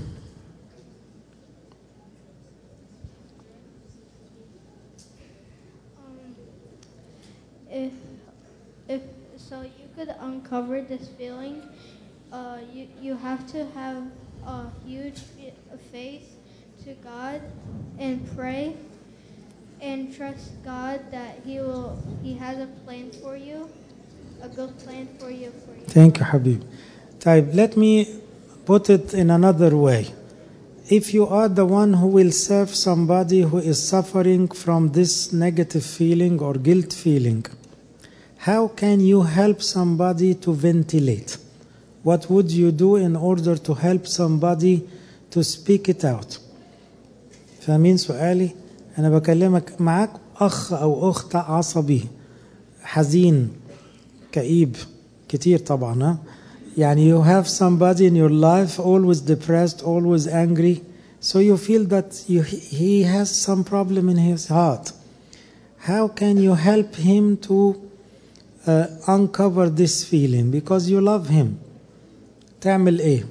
If, if so, you could uncover this feeling. Uh, you you have to have a huge fa- faith to God and pray, and trust God that He will He has a plan for you, a good plan for you. For you. Thank you, Habib. طيب, let me put it in another way. If you are the one who will serve somebody who is suffering from this negative feeling or guilt feeling, how can you help somebody to ventilate? What would you do in order to help somebody to speak it out? فاهمين سؤالي؟ أنا بكلمك معاك أخ أو أخت عصبي حزين كئيب كتير طبعا ها؟ يعني you have somebody in your life always depressed, always angry, so you feel that you, he has some problem in his heart. How can you help him to uh, uncover this feeling because you love him? تعمل إيه?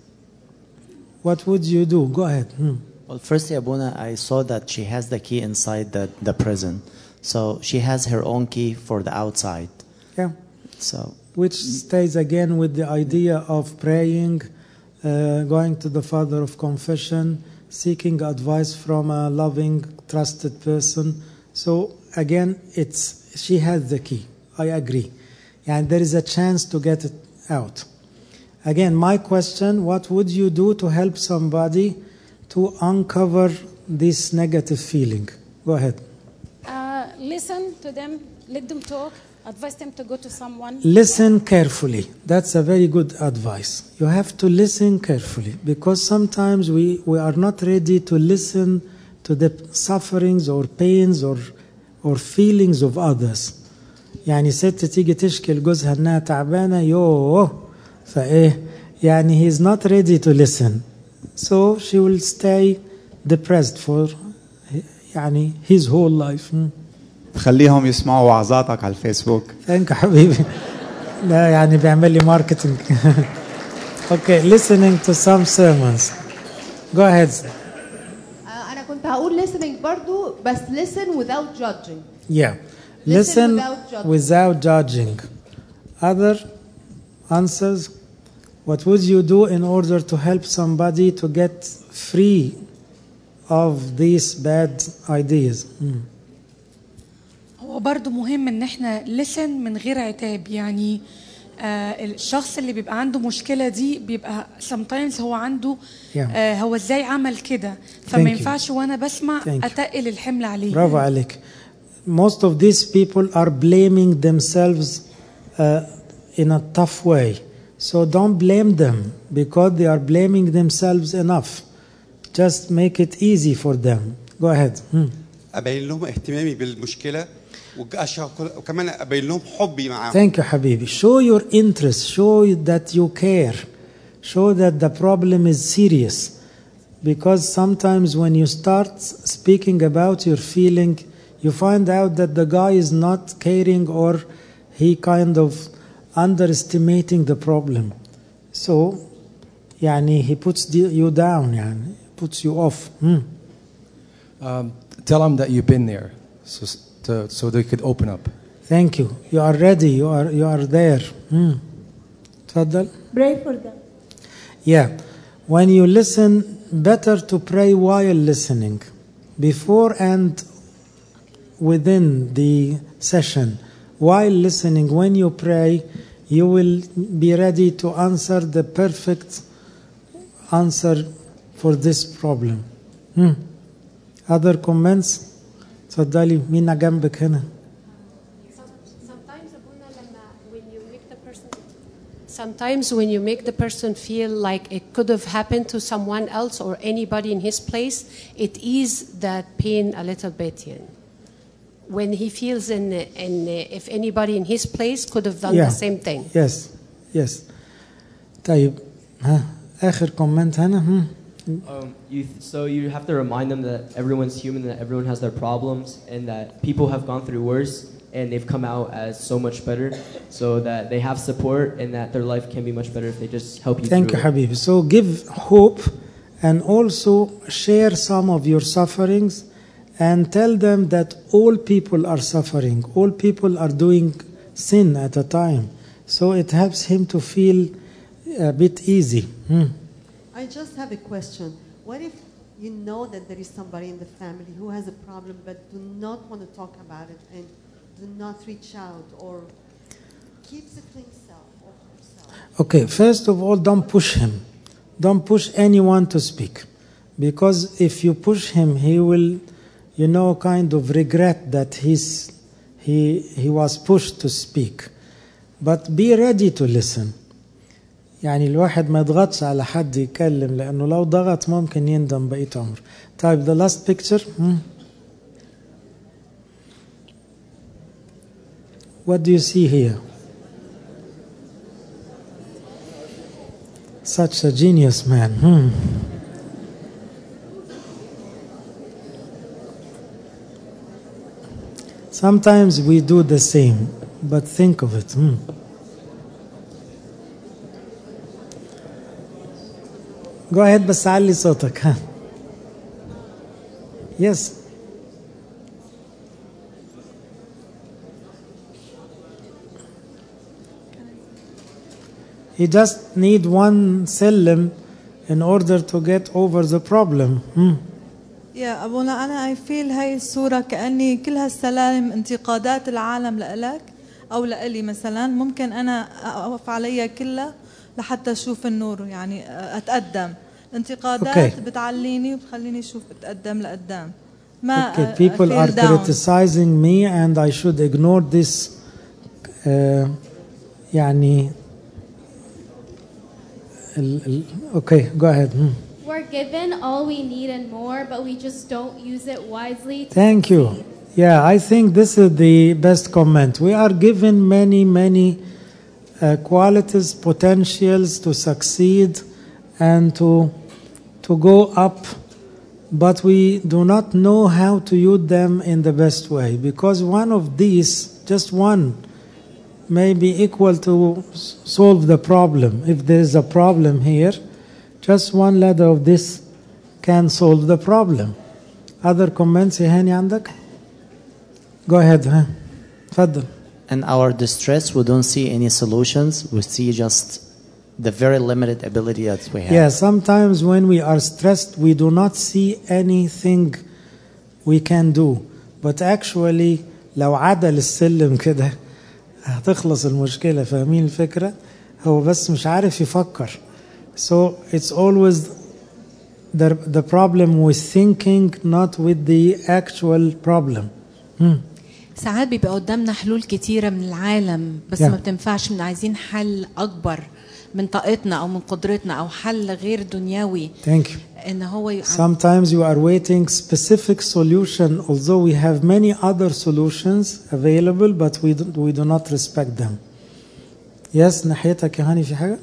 What would you do? Go ahead. Hmm. Well, firstly, Abuna, I saw that she has the key inside the, the prison. So she has her own key for the outside. Yeah. So Which stays again with the idea of praying, uh, going to the Father of confession, seeking advice from a loving, trusted person. So again, it's she has the key. I agree. And there is a chance to get it out. Again, my question, what would you do to help somebody to uncover this negative feeling? Go ahead. Uh, listen to them, let them talk, advise them to go to someone. Listen carefully. That's a very good advice. You have to listen carefully because sometimes we, we are not ready to listen to the sufferings or pains or, or feelings of others. يعني ست تيجي تشكي لجوزها انها تعبانه يوه فايه يعني he is not ready to listen, so she will stay depressed for يعني his whole life. خليهم يسمعوا وعظاتك على الفيسبوك. ثانك حبيبي. لا يعني بيعمل لي ماركتنج. Okay, listening to some sermons. Go ahead. أنا كنت هقول listening برضو بس listen without judging. Yeah. Listen Listen without judging. without judging. Other answers? What would you do in order to help somebody to get free of these bad ideas? Hmm. هو برضو مهم ان احنا listen من غير عتاب. يعني آه الشخص اللي بيبقى عنده مشكلة دي بيبقى sometimes هو عنده Yeah. آه هو ازاي عمل كده، فما Thank you. ينفعش وانا بسمع Thank you. اتقل الحمل عليه. برافو عليك. Most of these people are blaming themselves uh, in a tough way. So don't blame them because they are blaming themselves enough. Just make it easy for them. Go ahead. Hmm. أبين لهم اهتمامي بالمشكلة وكمان أبين لهم حبي معاهم. Thank you حبيبي. Show your interest. Show that you care. Show that the problem is serious. Because sometimes when you start speaking about your feeling, you find out that the guy is not caring or he kind of underestimating the problem. So, يعني he puts you down, يعني puts you off. Hmm. Um, tell them that you've been there, so to, so they could open up. Thank you. You are ready. You are you are there. Hmm. تفضل. Pray for them. Yeah. When you listen, better to pray while listening, before and within the session. While listening, when you pray, you will be ready to answer the perfect answer for this problem. Hmm. Other comments? تفضلي مين جنبك هنا؟ Sometimes أبونا لما when you make the person sometimes when you make the person feel like it could have happened to someone else or anybody in his place, it eases that pain a little bit. يعني. When he feels in, in if anybody in his place could have done yeah. the same thing. Yes, yes. طيب ها آخر كومنت هنا. Hmm. Um, you th- so you have to remind them that everyone's human, that everyone has their problems, and that people have gone through worse, and they've come out as so much better, so that they have support, and that their life can be much better if they just help you. Thank you, Habib. So give hope, and also share some of your sufferings, and tell them that all people are suffering. All people are doing sin at a time, so it helps him to feel a bit easy. Hmm. I just have a question. What if you know that there is somebody in the family who has a problem but do not want to talk about it and do not reach out or keeps it to himself or herself? Okay, first of all, don't push him. Don't push anyone to speak. Because if you push him, he will, you know, kind of regret that he's, he, he was pushed to speak. But be ready to listen. يعني الواحد ما يضغطش على حد يتكلم لأنه لو ضغط ممكن يندم بقية عمره. طيب the last picture. Hmm. What do you see here? Such a genius man. Hmm. Sometimes we do the same, but think of it. Hmm. Go ahead بس علي صوتك ها. Yes. You just need one سلم in order to get over the problem. Hmm. يا أبونا أنا I feel هاي الصورة كأني كل هالسلالم انتقادات العالم لإلك أو لإلي مثلا ممكن أنا أقف عليها كلها لحتى أشوف النور يعني أتقدم. انتقادات okay. بتعليني وبتخليني أشوف أتقدم لقدام. ما okay. People are down. criticizing me and I should ignore this. Uh, يعني okay, go ahead. Hmm. We're given all we need and more, but we just don't use it wisely. Thank you. Yeah, I think this is the best comment. We are given many, many uh, qualities, potentials to succeed and to to go up, but we do not know how to use them in the best way, because one of these, just one, may be equal to solve the problem. If there is a problem here, just one letter of this can solve the problem. Other comments هاني عندك? Go ahead. Huh? تفضل. In our distress, we don't see any solutions. We see just the very limited ability that we have. Yeah, sometimes when we are stressed, we do not see anything we can do. But actually, لو عدل السلم كده هتخلص المشكلة. فاهمين الفكرة؟ هو بس مش عارف يفكر. So it's always the, the problem with thinking, not with the actual problem. Hmm. ساعات بيبقى قدامنا حلول كتيرة من العالم بس Yeah. ما بتنفعش، من عايزين حل أكبر من طاقتنا أو من قدرتنا أو حل غير دنيوي. Thank you. إن هو ي... Sometimes you are waiting specific solution, although we have many other solutions available, but we do, we do not respect them. Yes, ناحيتك يا هاني في حاجة؟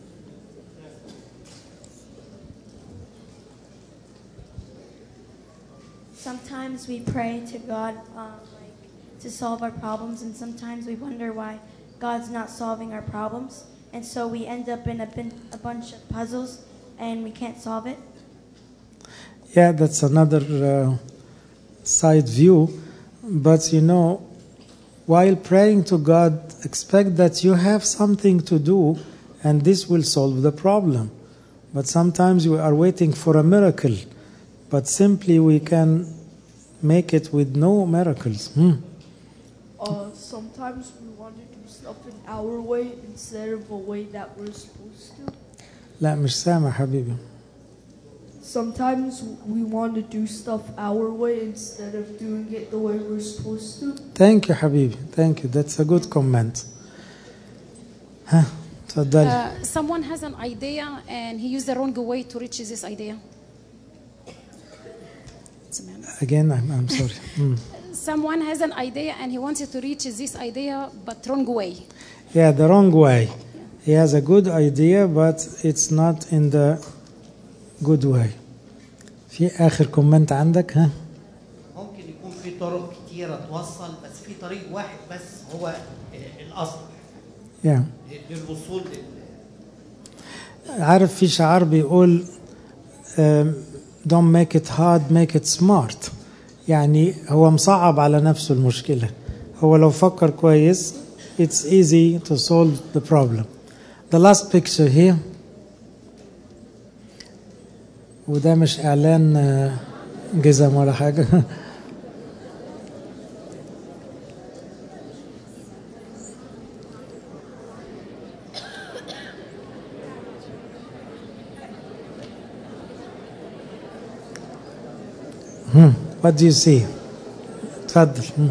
Sometimes we pray to God um, like to solve our problems, and sometimes we wonder why God's not solving our problems, and so we end up in a, bin- a bunch of puzzles and we can't solve it. Yeah, that's another uh, side view. But you know, while praying to God, expect that you have something to do and this will solve the problem. But sometimes we are waiting for a miracle, but simply we can make it with no miracles. Hmm. Uh, sometimes we want to do stuff in our way instead of a way that we're supposed to. لا مش سامع حبيبي. Sometimes we want to do stuff our way instead of doing it the way we're supposed to. Thank you حبيبي. Thank you. That's a good comment. ها تفضلي. Uh, someone has an idea and he used the wrong way to reach this idea. Again, I'm, I'm sorry. Hmm. Someone has an idea and he wanted to reach this idea but wrong way. Yeah, the wrong way. He has a good idea, but it's not in the good way. في آخر كومنت عندك ها؟ ممكن يكون في طرق كتيرة توصل، بس في طريق واحد بس هو الأصل. Yeah. للوصول لل عارف في شعار بيقول um, don't make it hard, make it smart. يعني هو مصعب على نفسه المشكلة. هو لو فكر كويس it's easy to solve the problem. The last picture here. وده مش إعلان جزم ولا حاجة. Hmm. What do you see? تفضل. Hmm.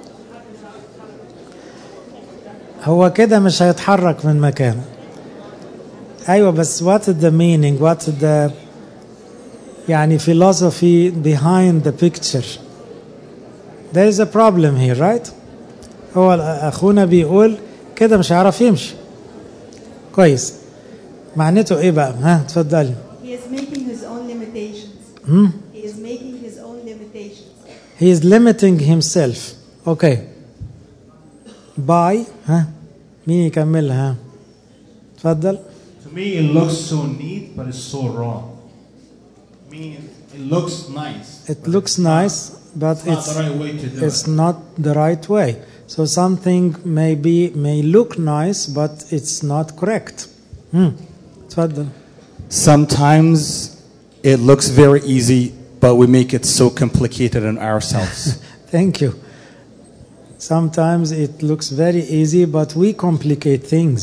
هو كده مش هيتحرك من مكانه. أيوة بس what is the meaning? What is the يعني philosophy behind the picture? There is a problem here, right? هو أخونا بيقول كده مش هيعرف يمشي. كويس. معناته إيه بقى؟ ها تفضلي. He is making his own limitations. Hmm? He is making his own limitations. He is limiting himself. Okay. By ها مين يكملها؟ تفضل. To me, it looks so neat, but it's so wrong. I mean, it looks nice. It looks nice, but it's not it's, the right way to do it's it. not the right way. So something may be may look nice, but it's not correct. Hmm. تفضل. Sometimes it looks very easy, but we make it so complicated in ourselves. Thank you. Sometimes it looks very easy, but we complicate things.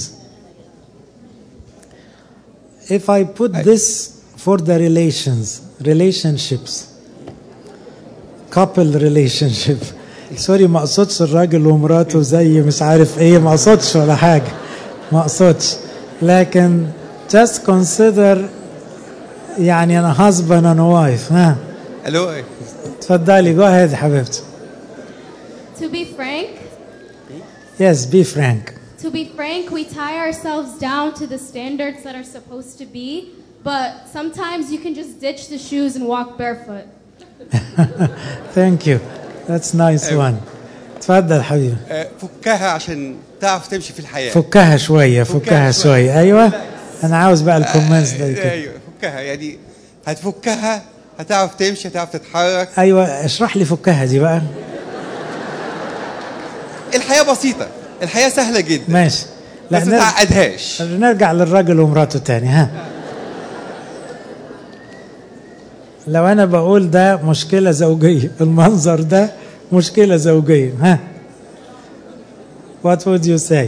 If I put this for the relations, relationships, couple relationship. سوري ما اقصدش الراجل ومراته زي مش عارف ايه، ما اقصدش ولا حاجة، ما اقصدش. لكن just consider يعني أنا husband and wife. ها. الو. تفضلي go ahead حبيبتي. To be frank, Yes, be frank. to be frank, we tie ourselves down to the standards that are supposed to be, but sometimes you can just ditch the shoes and walk barefoot. Thank you. That's nice one. تفضل حبيبي. فكها عشان تعرف تمشي في الحياة. فكها شوية، فكها شوية. أيوة. أنا عاوز بقى الكومنتس ده كده. أيوة فكها يعني هتفكها هتعرف تمشي هتعرف تتحرك. أيوة اشرح لي فكها دي بقى. الحياة بسيطة، الحياة سهلة جدا. ماشي. بس ما تعقدهاش. نرجع للراجل ومراته تاني. ها لو انا بقول ده مشكلة زوجية، المنظر ده مشكلة زوجية، ها what would you say؟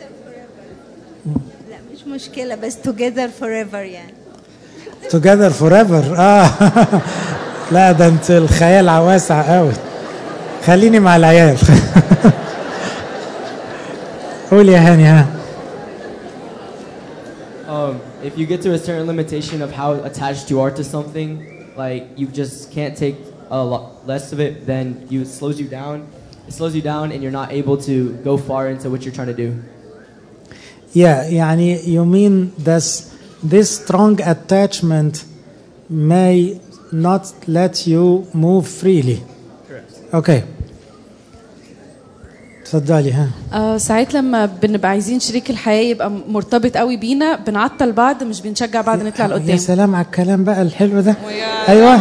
لا مش مشكلة، بس together forever يعني. together forever اه لا ده انت الخيال واسع قوي، خليني مع العيال. قول يا هاني. ها Um, if you get to a certain limitation of how attached you are to something, like you just can't take a lot less of it, then you it slows you down. It slows you down, and you're not able to go far into what you're trying to do. Yeah, يعني you mean this this strong attachment may not let you move freely. Correct. Okay. اتفضلي. ها آه ساعات لما بنبقى عايزين شريك الحياة يبقى مرتبط قوي بينا، بنعطل بعض، مش بنشجع بعض نطلع لقدام. يا سلام على الكلام بقى الحلو ده. ايوه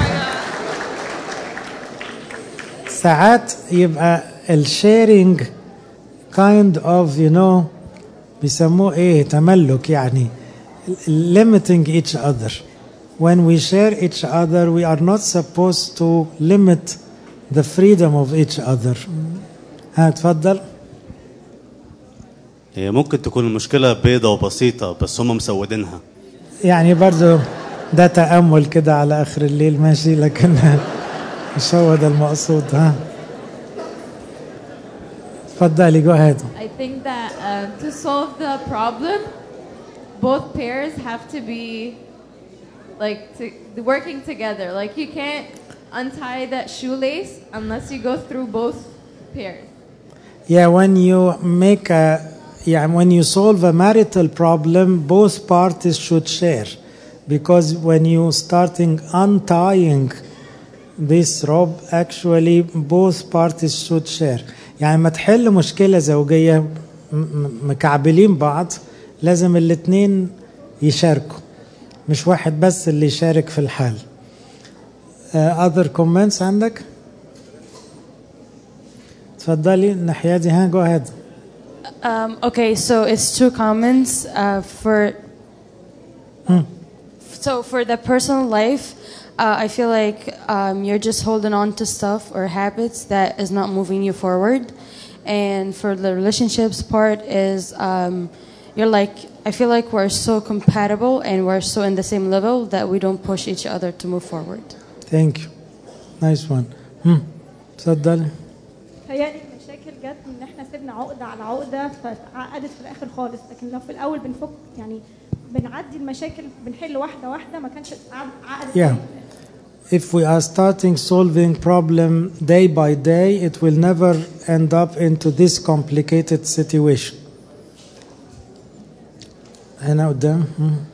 ساعات يبقى الشيرنج kind of you know بيسموه ايه تملك، يعني limiting each other. When we share each other we are not supposed to limit the freedom of each other. ها تفضل. هي ممكن تكون المشكلة بيضة وبسيطة بس هم مسودينها. يعني برضو ده تأمل كده على آخر الليل ماشي، لكن مش هو ده المقصود. ها تفضلي go ahead. I think that uh, to solve the problem, both pairs have to be like to, working together. Like you can't untie that shoelace unless you go through both pairs. Yeah, when you make a yeah, when you solve a marital problem, both parties should share, because when you starting untying this rope, actually both parties should share. يعني ما تحل مشكلة زوجية مكعبلين بعض، لازم الاتنين يشاركوا، مش واحد بس اللي يشارك في الحل. uh, other comments عندك؟ تفضلي الناحية دي. ها go ahead. Um, okay, so it's two comments uh, for. Hmm. So for the personal life, uh, I feel like um, you're just holding on to stuff or habits that is not moving you forward, and for the relationships part is um, you're like I feel like we're so compatible and we're so in the same level that we don't push each other to move forward. Thank you. Nice one. Hmm. تفضلي. تهيألي المشاكل جت ان احنا سيبنا عقده على عقده فعقدت في الاخر خالص، لكن لو في الاول بنفك يعني بنعدي المشاكل بنحل واحده واحده ما كانش عقد. Yeah. If we are starting solving problem day by day, it will never end up into this complicated situation. هنا قدام. Hmm.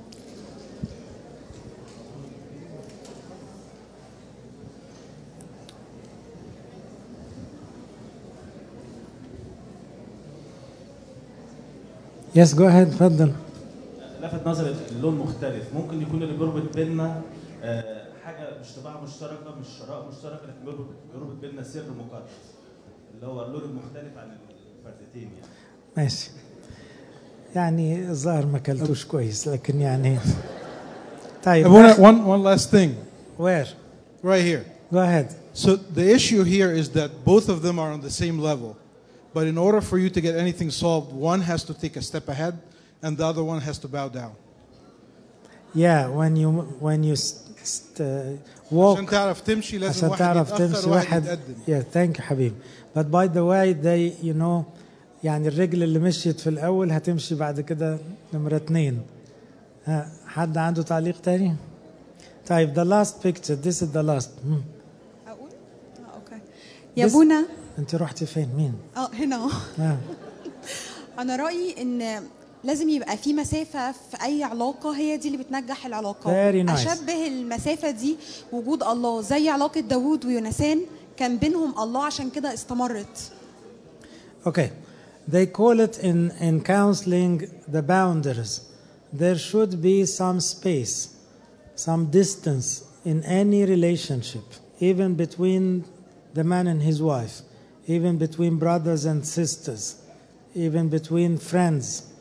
Yes, go ahead. تفضل. لفت نظري اللون مختلف، ممكن يكون اللي بيربط بيننا حاجه مش طباع مشتركه، مش شراء مشترك، لكن بيربط بيربط بيننا سر مقدس اللي هو اللون المختلف عن الفردتين يعني. ماشي. يعني الظاهر ما كلتوش كويس، لكن يعني طيب. One, one, one last thing. Where? Right here. Go ahead. So the issue here is that both of them are on the same level. But in order for you to get anything solved, one has to take a step ahead and the other one has to bow down. Yeah, when you when you st, uh, walk عشان تعرف تمشي لازم عشان واحد تعرف يتأخر تمشي وواحد واحد. يتقدم. Yeah, thank you حبيبي. But by the way, they you know يعني الرجل اللي مشيت في الأول هتمشي بعد كده نمرة اتنين. ها حد عنده تعليق تاني؟ طيب the last picture. This is the last. Hmm. أقول؟ آه أوكي. يا بونا. أنت رحتي فين؟ مين؟ اه هنا. آه. أنا رأيي إن لازم يبقى في مسافة في أي علاقة، هي دي اللي بتنجح العلاقة. Very nice. أشبه المسافة دي وجود الله، زي علاقة داوود ويونسان كان بينهم الله عشان كده استمرت. Okay. They call it in in counseling the boundaries. There should be some space, some distance in any relationship, even between the man and his wife, even between brothers and sisters, even between friends.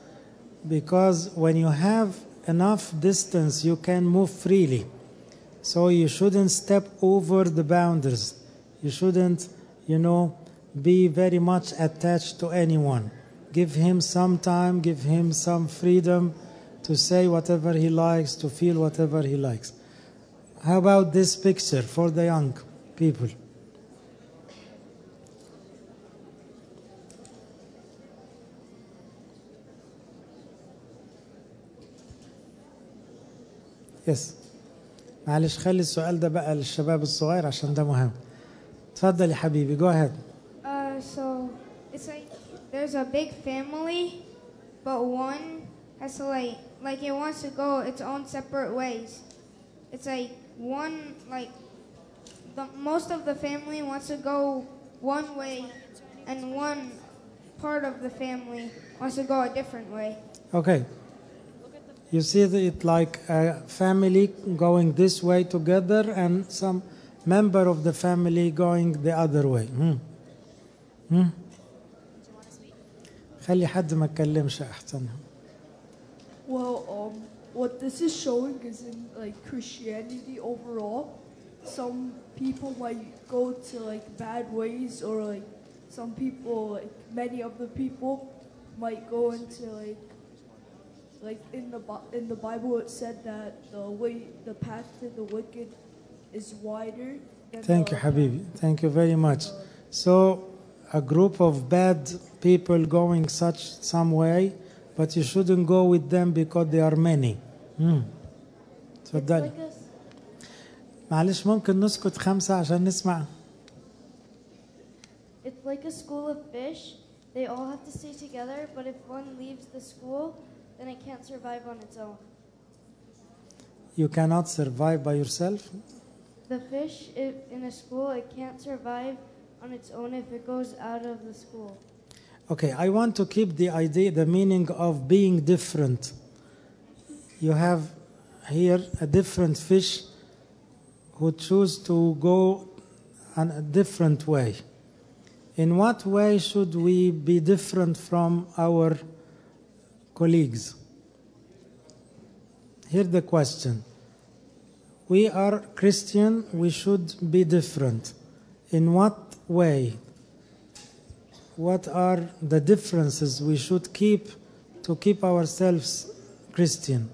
because when you have enough distance, you can move freely. So you shouldn't step over the boundaries. You shouldn't, you know, be very much attached to anyone. Give him some time, give him some freedom to say whatever he likes, to feel whatever he likes. How about this picture for the young people? يس معلش خلي السؤال ده بقى للشباب الصغير عشان ده مهم. اتفضل يا حبيبي. Go ahead. Uh, so it's like there's a big family, but one has to like like it wants to go its own separate ways. It's like one like the most of the family wants to go one way, and one part of the family wants to go a different way. Okay. You see it like a family going this way together and some member of the family going the other way. Hmm. Hmm. خلي حد ما يتكلمش أحسن. Well, um, what this is showing is in like Christianity overall, some people might go to like bad ways, or like some people, like many of the people, might go into like like in the Bi- in the Bible it said that the way the path to the wicked is wider than Thank the you, Habibi. Thank you very much. So, a group of bad people going such some way, but you shouldn't go with them because there are many. Hmm. تفضلي. معلش ممكن نسكت خمسة عشان نسمع. It's like a school of fish. They all have to stay together, but if one leaves the school, then it can't survive on its own. You cannot survive by yourself. The fish if in a school, it can't survive on its own if it goes out of the school. Okay, I want to keep the idea, the meaning of being different. You have here a different fish who choose to go on a different way. In what way should we be different from our colleagues? Here's the question. We are Christian, we should be different. In what way? What are the differences we should keep to keep ourselves Christian?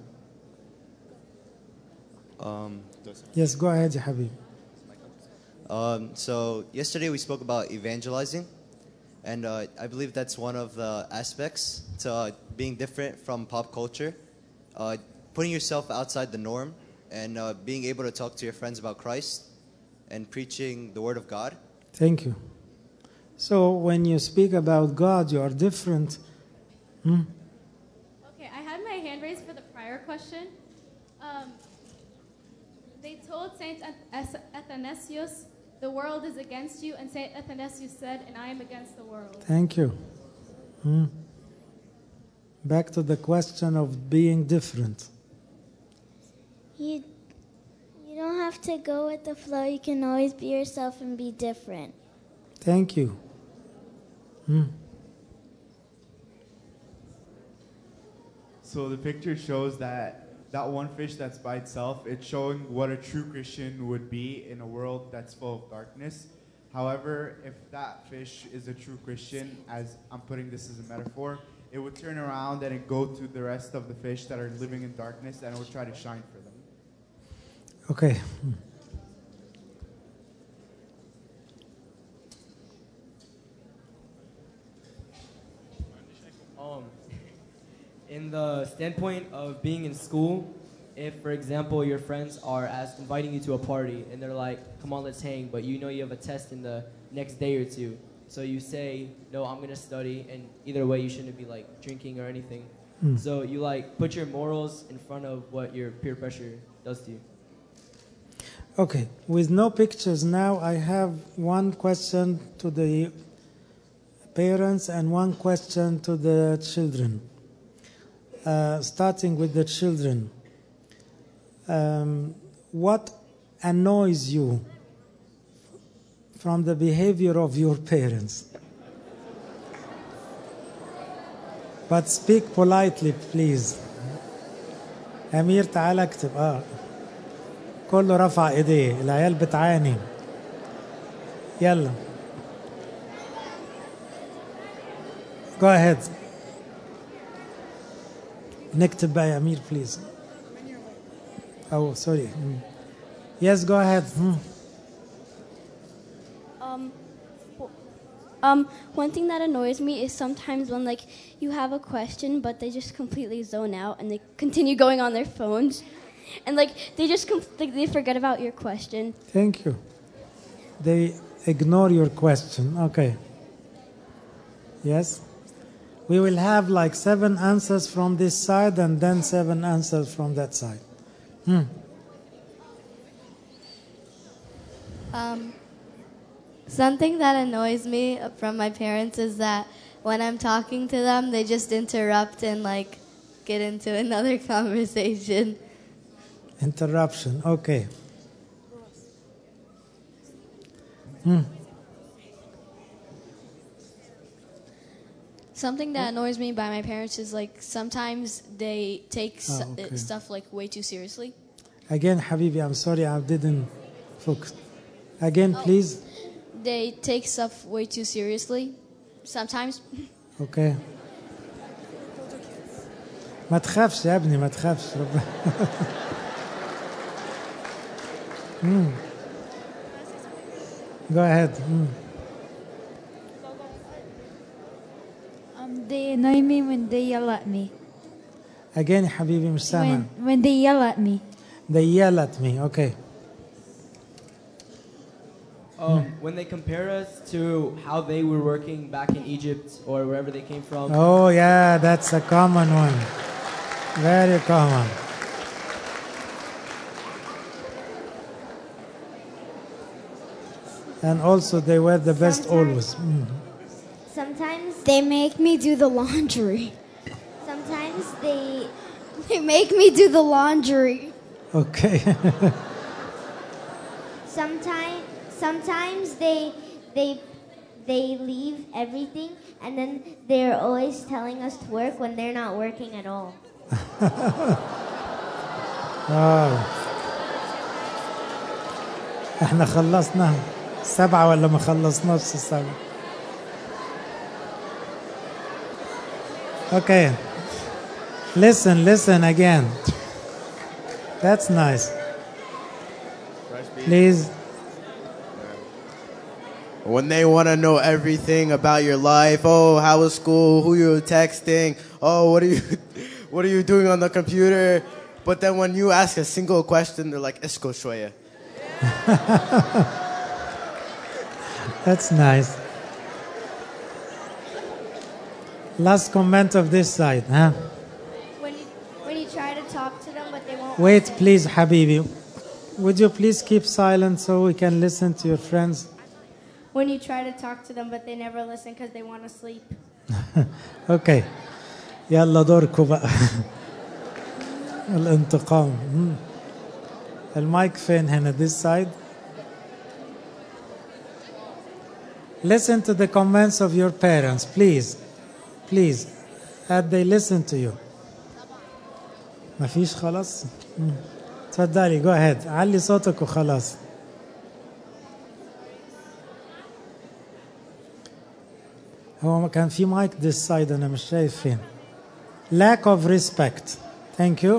Um, Yes, go ahead, ya Habib. um, so yesterday we spoke about evangelizing, and uh, I believe that's one of the aspects to uh, being different from pop culture, uh, putting yourself outside the norm, and uh, being able to talk to your friends about Christ and preaching the Word of God. Thank you. So when you speak about God, you are different. Hmm? Okay, I had my hand raised for the prior question. Um, they told Saint Ath- Athanasius, the world is against you, and Saint Athanasius said, and I am against the world. Thank you. Hmm. Back to the question of being different. You, you don't have to go with the flow. You can always be yourself and be different. Thank you. Hmm. So the picture shows that that one fish that's by itself, it's showing what a true Christian would be in a world that's full of darkness. However, if that fish is a true Christian, as I'm putting this as a metaphor, it would turn around and it go to the rest of the fish that are living in darkness, and it would try to shine for them. Okay. Hmm. Um, in the standpoint of being in school, if, for example, your friends are as inviting you to a party and they're like, come on, let's hang, but you know you have a test in the next day or two. So you say, no, I'm going to study, and either way, you shouldn't be like drinking or anything. Hmm. So you like put your morals in front of what your peer pressure does to you. Okay, with no pictures now, I have one question to the parents and one question to the children. Uh, starting with the children. Um, what annoys you from the behavior of your parents? But speak politely please. أمير تعال اكتب اه كله رفع ايديه العيال بتعاني. يلا. Go ahead. نكتب بقى يا أمير please. Oh sorry. Mm. Yes, go ahead. Mm. Um, um, one thing that annoys me is sometimes when like you have a question, but they just completely zone out and they continue going on their phones, and like they just com- like, they forget about your question. Thank you. They ignore your question. Okay. Yes. We will have like seven answers from this side and then seven answers from that side. Hmm. Um, something that annoys me from my parents is that when I'm talking to them, they just interrupt and like get into another conversation. Interruption. Okay. Hmm. Something that annoys me by my parents is like sometimes they take s- Oh, okay. uh, stuff like way too seriously. Again, Habibi, I'm sorry I didn't focus. Again, please. They take stuff way too seriously. Sometimes. Okay. ما تخافش يا ابني ما تخافش رب. Hmm. Go ahead. Hmm. Um, they annoy me when they yell at me. Again يا حبيبي مش سامع. When, when they yell at me. They yell at me. Okay. Um, when they compare us to how they were working back in Egypt or wherever they came from. Oh yeah, that's a common one. Very common. And also they were the best Sometimes- always. Mm. Sometimes they make me do the laundry. Sometimes they they make me do the laundry. Okay. Sometimes sometimes they they they leave everything and then they're always telling us to work when they're not working at all. واو. احنا خلصنا سبعة ولا ما خلصناش السبعة؟ Okay. Listen, listen again. That's nice. Please. When they want to know everything about your life, oh, how was school, who you were texting, oh, what are you, what are you doing on the computer? But then when you ask a single question, they're like, "Esko shoya." That's nice. Last comment of this side, huh? When you when you try to talk to them but they won't Wait, listen. please, Habibi. Would you please keep silent so we can listen to your friends? When you try to talk to them, but they never listen because they want to sleep. Okay. يلا دوركم بقى. الانتقام. مم. المايك فين هنا this side? Listen to the comments of your parents, please. Please. Had they listen to you. ما فيش خلاص؟ مم. تفضلي go ahead. علي صوتك وخلاص. هو كان في مايك this side أنا مش شايف فين. Lack of respect. Thank you.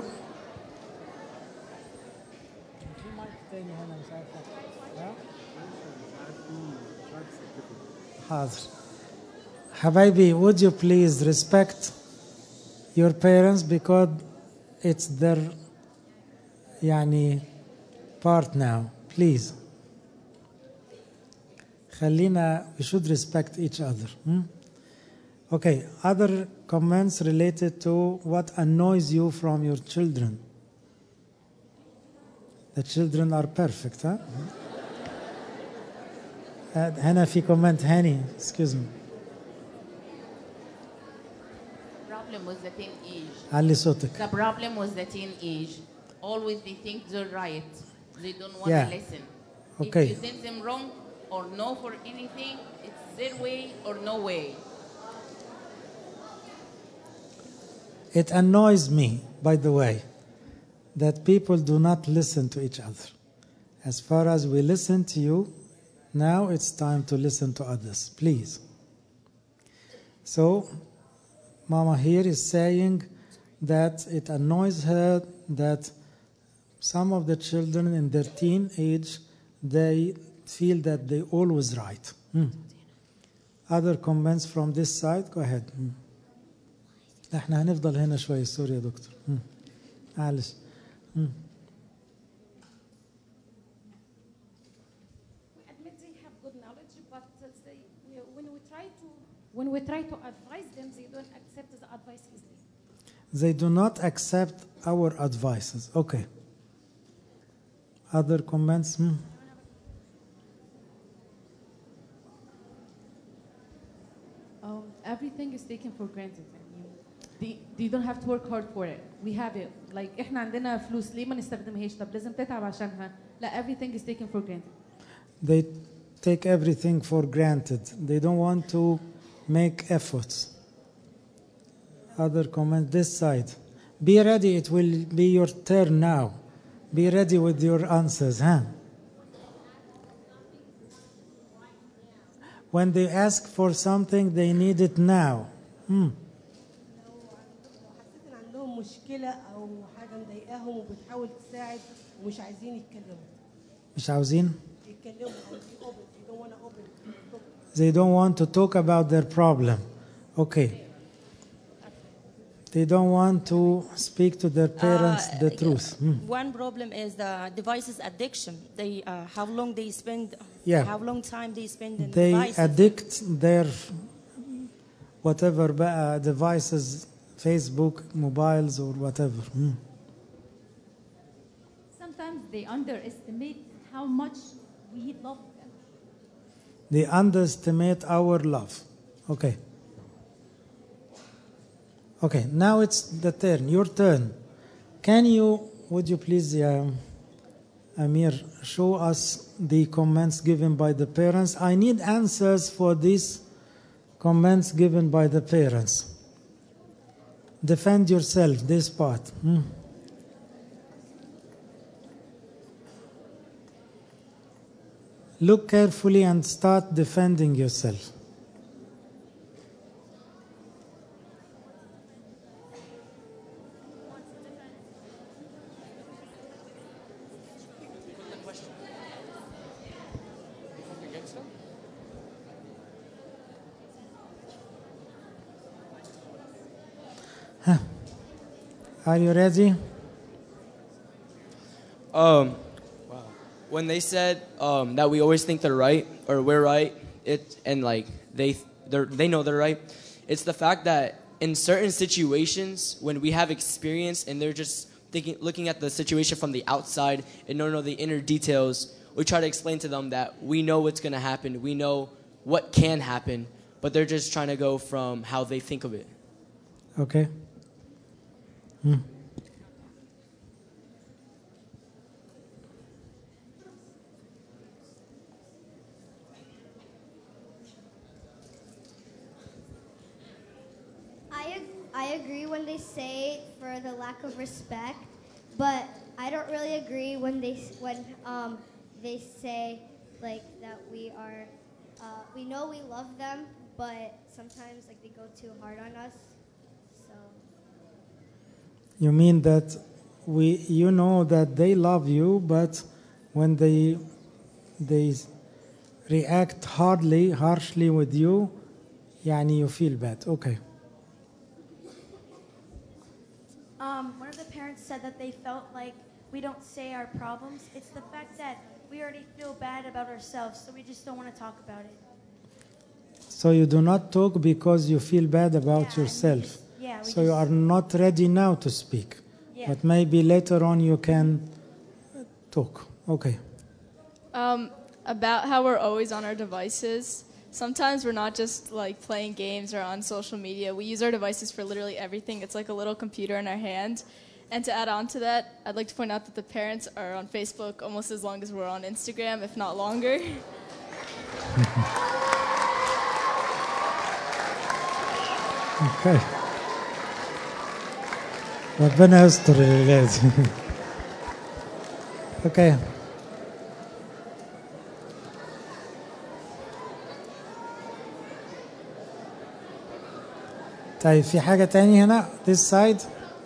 حاضر. حبايبي, would you please respect your parents because it's their يعني part now. Please. خلينا we should respect each other. Hmm? Okay, other comments related to what annoys you from your children. The children are perfect, huh? Uh, هنا في comment هاني, excuse me. problem was the teenage. علي صوتك. The problem was the teenage. Always they think they're right. They don't want Yeah. to listen. Okay. If you send them wrong or no for anything, it's their way or no way. It annoys me, by the way, that people do not listen to each other. As far as we listen to you, now it's time to listen to others, please. So, Mama here is saying that it annoys her that some of the children in their teen age, they feel that they always right. Hmm. Other comments from this side? Go ahead. Hmm. احنا هنفضل هنا شوية سوري يا دكتور. Hmm. معلش. Hmm. We admit they have good knowledge, but uh, they, we, when we try to when we try to advise them, they don't accept the advice easily. They do not accept our advices. Okay. Other comments? Hmm. Um, everything is taken for granted. I mean, they, they don't have to work hard for it. We have it. Like إحنا عندنا فلوس ليه ما نستخدمهاش؟ طب لازم تتعب عشانها. لا, everything is taken for granted. They take everything for granted. They don't want to make efforts. Other comment this side. Be ready, it will be your turn now. Be ready with your answers, huh? When they ask for something, they need it now. Hmm. حسيت ان عندهم مشكله او حاجه مضايقاهم وبتحاول تساعد ومش عايزين يتكلموا. مش عاوزين؟ يتكلموا او they open. They don't want to open. They don't want to talk about their problem. Okay. They don't want to speak to their parents Uh, the yeah. truth. Hmm. One problem is the devices addiction. They uh, how long they spend, Yeah. how long time they spend in They devices. addict their whatever بقى devices, Facebook, mobiles or whatever. Hmm. Sometimes they underestimate how much we love them. They underestimate our love. Okay. Okay, now it's the turn, your turn. Can you, would you please, um, Amir, show us the comments given by the parents? I need answers for these comments given by the parents. Defend yourself, this part. Hmm. Look carefully and start defending yourself. Huh. Are you ready? Um, when they said um, that we always think they're right or we're right, it and like they they they know they're right. It's the fact that in certain situations when we have experience and they're just thinking, looking at the situation from the outside and don't know the inner details, we try to explain to them that we know what's going to happen, we know what can happen, but they're just trying to go from how they think of it. Okay. Hmm. I, ag- I agree when they say for the lack of respect, but I don't really agree when they s- when um, they say like that we are uh, we know we love them, but sometimes like they go too hard on us. So You mean that we, you know that they love you, but when they they react hardly, harshly with you, يعني you feel bad. Okay. Um, one of the parents said that they felt like we don't say our problems. It's the fact that we already feel bad about ourselves, so we just don't want to talk about it. So you do not talk because you feel bad about yourself. Yeah, we So you just- are not ready now to speak. Yeah. But maybe later on you can talk. Okay. Um, about how we're always on our devices. Sometimes we're not just like playing games or on social media. We use our devices for literally everything. It's like a little computer in our hand. And to add on to that, I'd like to point out that the parents are on Facebook almost as long as we're on Instagram, if not longer. Okay. ربنا يستر الولاد. اوكي. طيب في حاجة تاني هنا this side.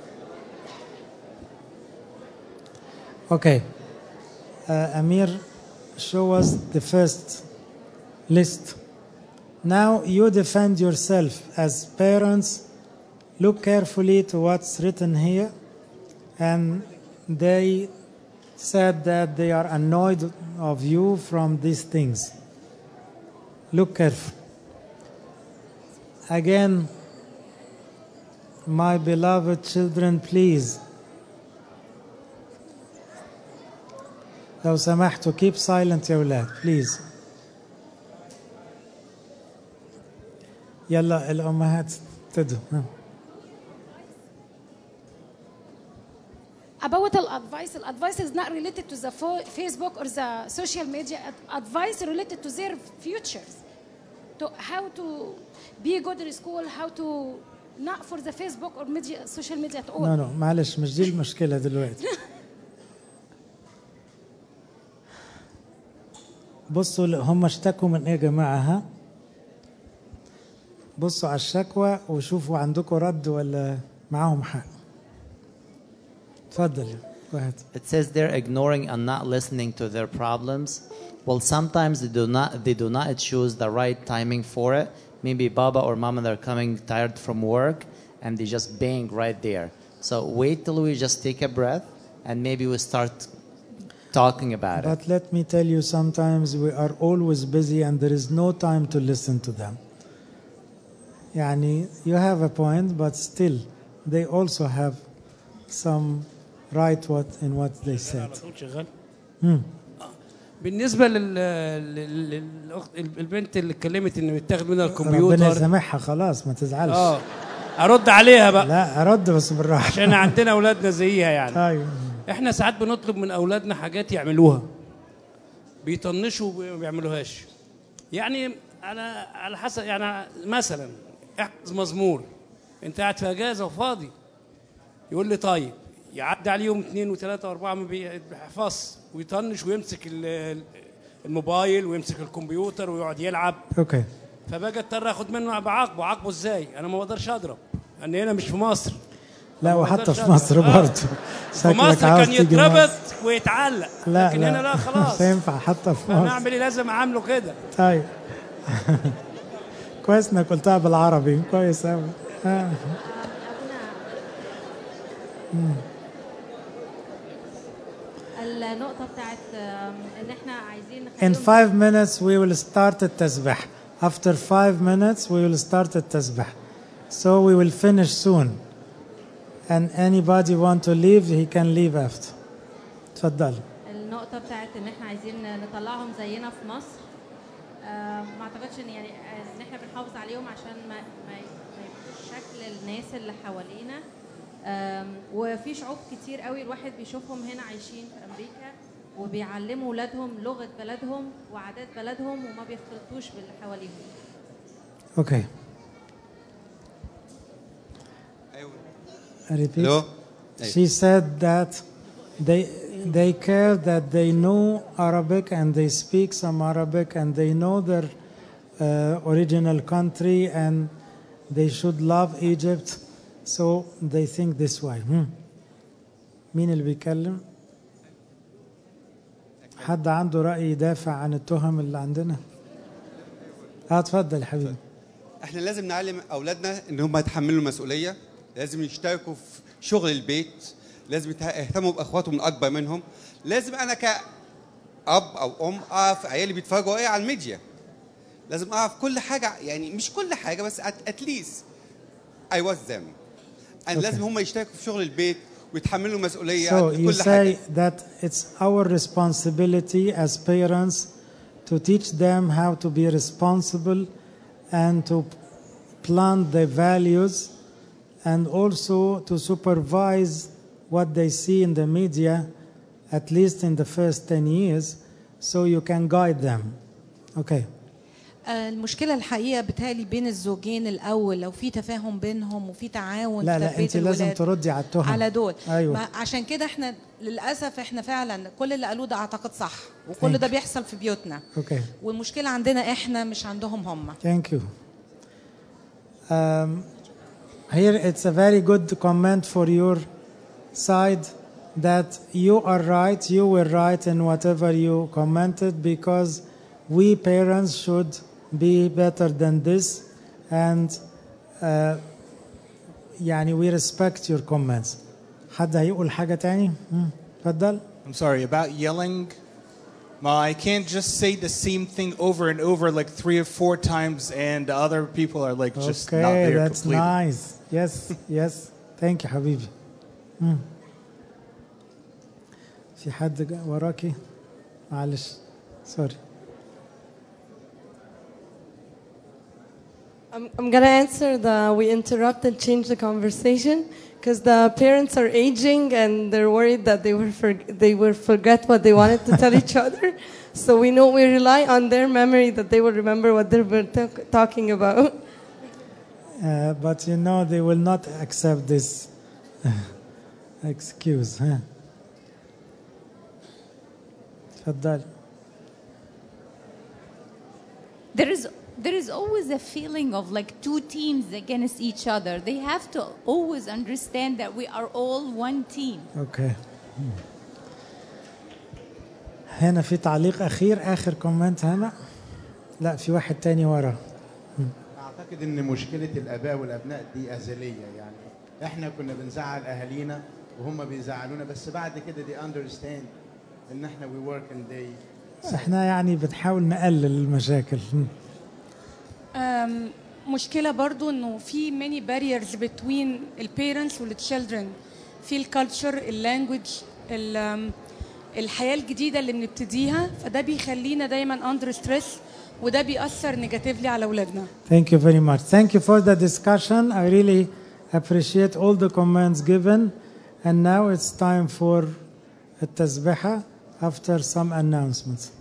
Okay. Uh, Amir, show us the first list. Now you defend yourself as parents. Look carefully to what's written here. And they said that they are annoyed of you from these things. Look carefully. Again, my beloved children, please. لو سمحتوا keep silent يا ولاد please. يلا الأمهات ابتدوا. About the advice, the advice is not related to the Facebook or the social media. Advice related to their futures, to how to be good in school, how to not for the Facebook or media, social media at all. No no معلش مش دي المشكلة دلوقتي. بصوا هم اشتكوا من ايه يا جماعة؟ ها بصوا على الشكوى وشوفوا عندكم رد ولا معاهم حق. تفضل. Go ahead. It says they're ignoring and not listening to their problems. Well, sometimes they do not they do not choose the right timing for it. Maybe Baba or Mama they're coming tired from work and they just bang right there. So wait till we just take a breath and maybe we start talking about it. But let me tell you, sometimes we are always busy and there is no time to listen to them. يعني you have a point, but still they also have some right what in what they said. Hmm. بالنسبه لل... لل... للاخت البنت اللي اتكلمت انه يتاخد منها الكمبيوتر ربنا يسامحها خلاص ما تزعلش. اه ارد عليها بقى. لا ارد بس بالراحه عشان عندنا اولادنا زيها يعني. ايوه احنا ساعات بنطلب من اولادنا حاجات يعملوها بيطنشوا وما بيعملوهاش. يعني على على حسب يعني مثلا احفظ مزمور انت قاعد في اجازه وفاضي يقول لي طيب يعدي عليه يوم اثنين وثلاثه واربعه ما بيحفظش ويطنش ويمسك الموبايل ويمسك الكمبيوتر ويقعد يلعب. اوكي. فباجي اضطر اخد منه بعاقبه. عاقبه ازاي؟ انا ما بقدرش اضرب لان هنا مش في مصر. لا وحتى في مصر برضه. في مصر كان يتربط ويتعلق. لا لكن لا هنا لا خلاص. مش هينفع حتى في مصر. انا اعمل ايه؟ لازم اعامله كده. طيب. كويس انك قلتها بالعربي. كويس قوي. آه. النقطة بتاعت ان احنا عايزين In five minutes we will start التسبيح. After five minutes we will start التسبيح. So we will finish soon. And anybody want to leave he can leave after. تفضل. النقطة بتاعت ان احنا عايزين نطلعهم زينا في مصر. آه ما اعتقدش ان يعني ان احنا بنحافظ عليهم عشان ما ما يبقوش شكل الناس اللي حوالينا. وفي شعوب كتير قوي الواحد بيشوفهم هنا عايشين في امريكا وبيعلموا ولادهم لغه بلدهم وعادات بلدهم وما بيختلطوش باللي حواليهم. اوكي. I repeat. Hello? She said that they they care that they know Arabic and they speak some Arabic and they know their uh, original country and they should love Egypt. So they think this way. Hmm. مين اللي بيتكلم؟ حد عنده رأي يدافع عن التهم اللي عندنا؟ اه اتفضل حبيبي. احنا لازم نعلم اولادنا ان هم يتحملوا المسؤوليه، لازم يشتركوا في شغل البيت، لازم يهتموا باخواتهم الاكبر منهم، لازم انا كأب او ام اعرف عيالي بيتفرجوا ايه على الميديا. لازم اعرف كل حاجه، يعني مش كل حاجه بس اتليست I was them. and okay. لازم هم يشتركوا في شغل البيت ويتحملوا مسؤوليه so عن كل حاجه. So you say that it's our responsibility as parents to teach them how to be responsible and to plant their values and also to supervise what they see in the media at least in the first ten years so you can guide them. Okay. المشكلة الحقيقة بتالي بين الزوجين الأول لو في تفاهم بينهم وفي تعاون لا في لا تربية انت لازم الولاد تردي على التهم على دول. أيوة. ما عشان كده احنا للأسف احنا فعلا كل اللي قالوه ده أعتقد صح، وكل ده بيحصل في بيوتنا. اوكي. والمشكلة عندنا احنا مش عندهم هم. Thank you. Um, here it's a very good comment for your side that you are right, you were right in whatever you commented, because we parents should be better than this, and uh, يعني we respect your comments. حد هيقول حاجة تاني؟ اتفضل. I'm sorry, about yelling. Ma, I can't just say the same thing over and over like three or four times and the other people are like just okay, not there that's completely. nice. Yes, yes. Thank you حبيبي. مم. في حد جا- وراكي؟ معلش. Sorry. I'm, I'm gonna answer the we interrupt and change the conversation because the parents are aging and they're worried that they will for, they will forget what they wanted to tell each other. So we know we rely on their memory that they will remember what they were talk, talking about. Uh, but you know they will not accept this excuse. Huh? اتفضلي. There is there is always a feeling of like two teams against each other. They have to always understand that we are all one team. اوكي. هنا في تعليق اخير، اخر كومنت هنا. لا في واحد تاني ورا. اعتقد ان مشكله الاباء والابناء دي ازليه، يعني احنا كنا بنزعل اهالينا وهم بيزعلونا، بس بعد كده دي اندرستاند ان احنا وي ورك اند داي. بس احنا يعني بنحاول نقلل المشاكل. أم، مشكلة برضو انه في many barriers between ال parents وال children، في الكالتشر، اللانجوج، الحياة الجديدة اللي بنبتديها، فده بيخلينا دايما under stress وده بيأثر نيجاتيفلي على أولادنا. Thank you very much. Thank you for the discussion. I really appreciate all the comments given. And now it's time for التسبيحة after some announcements.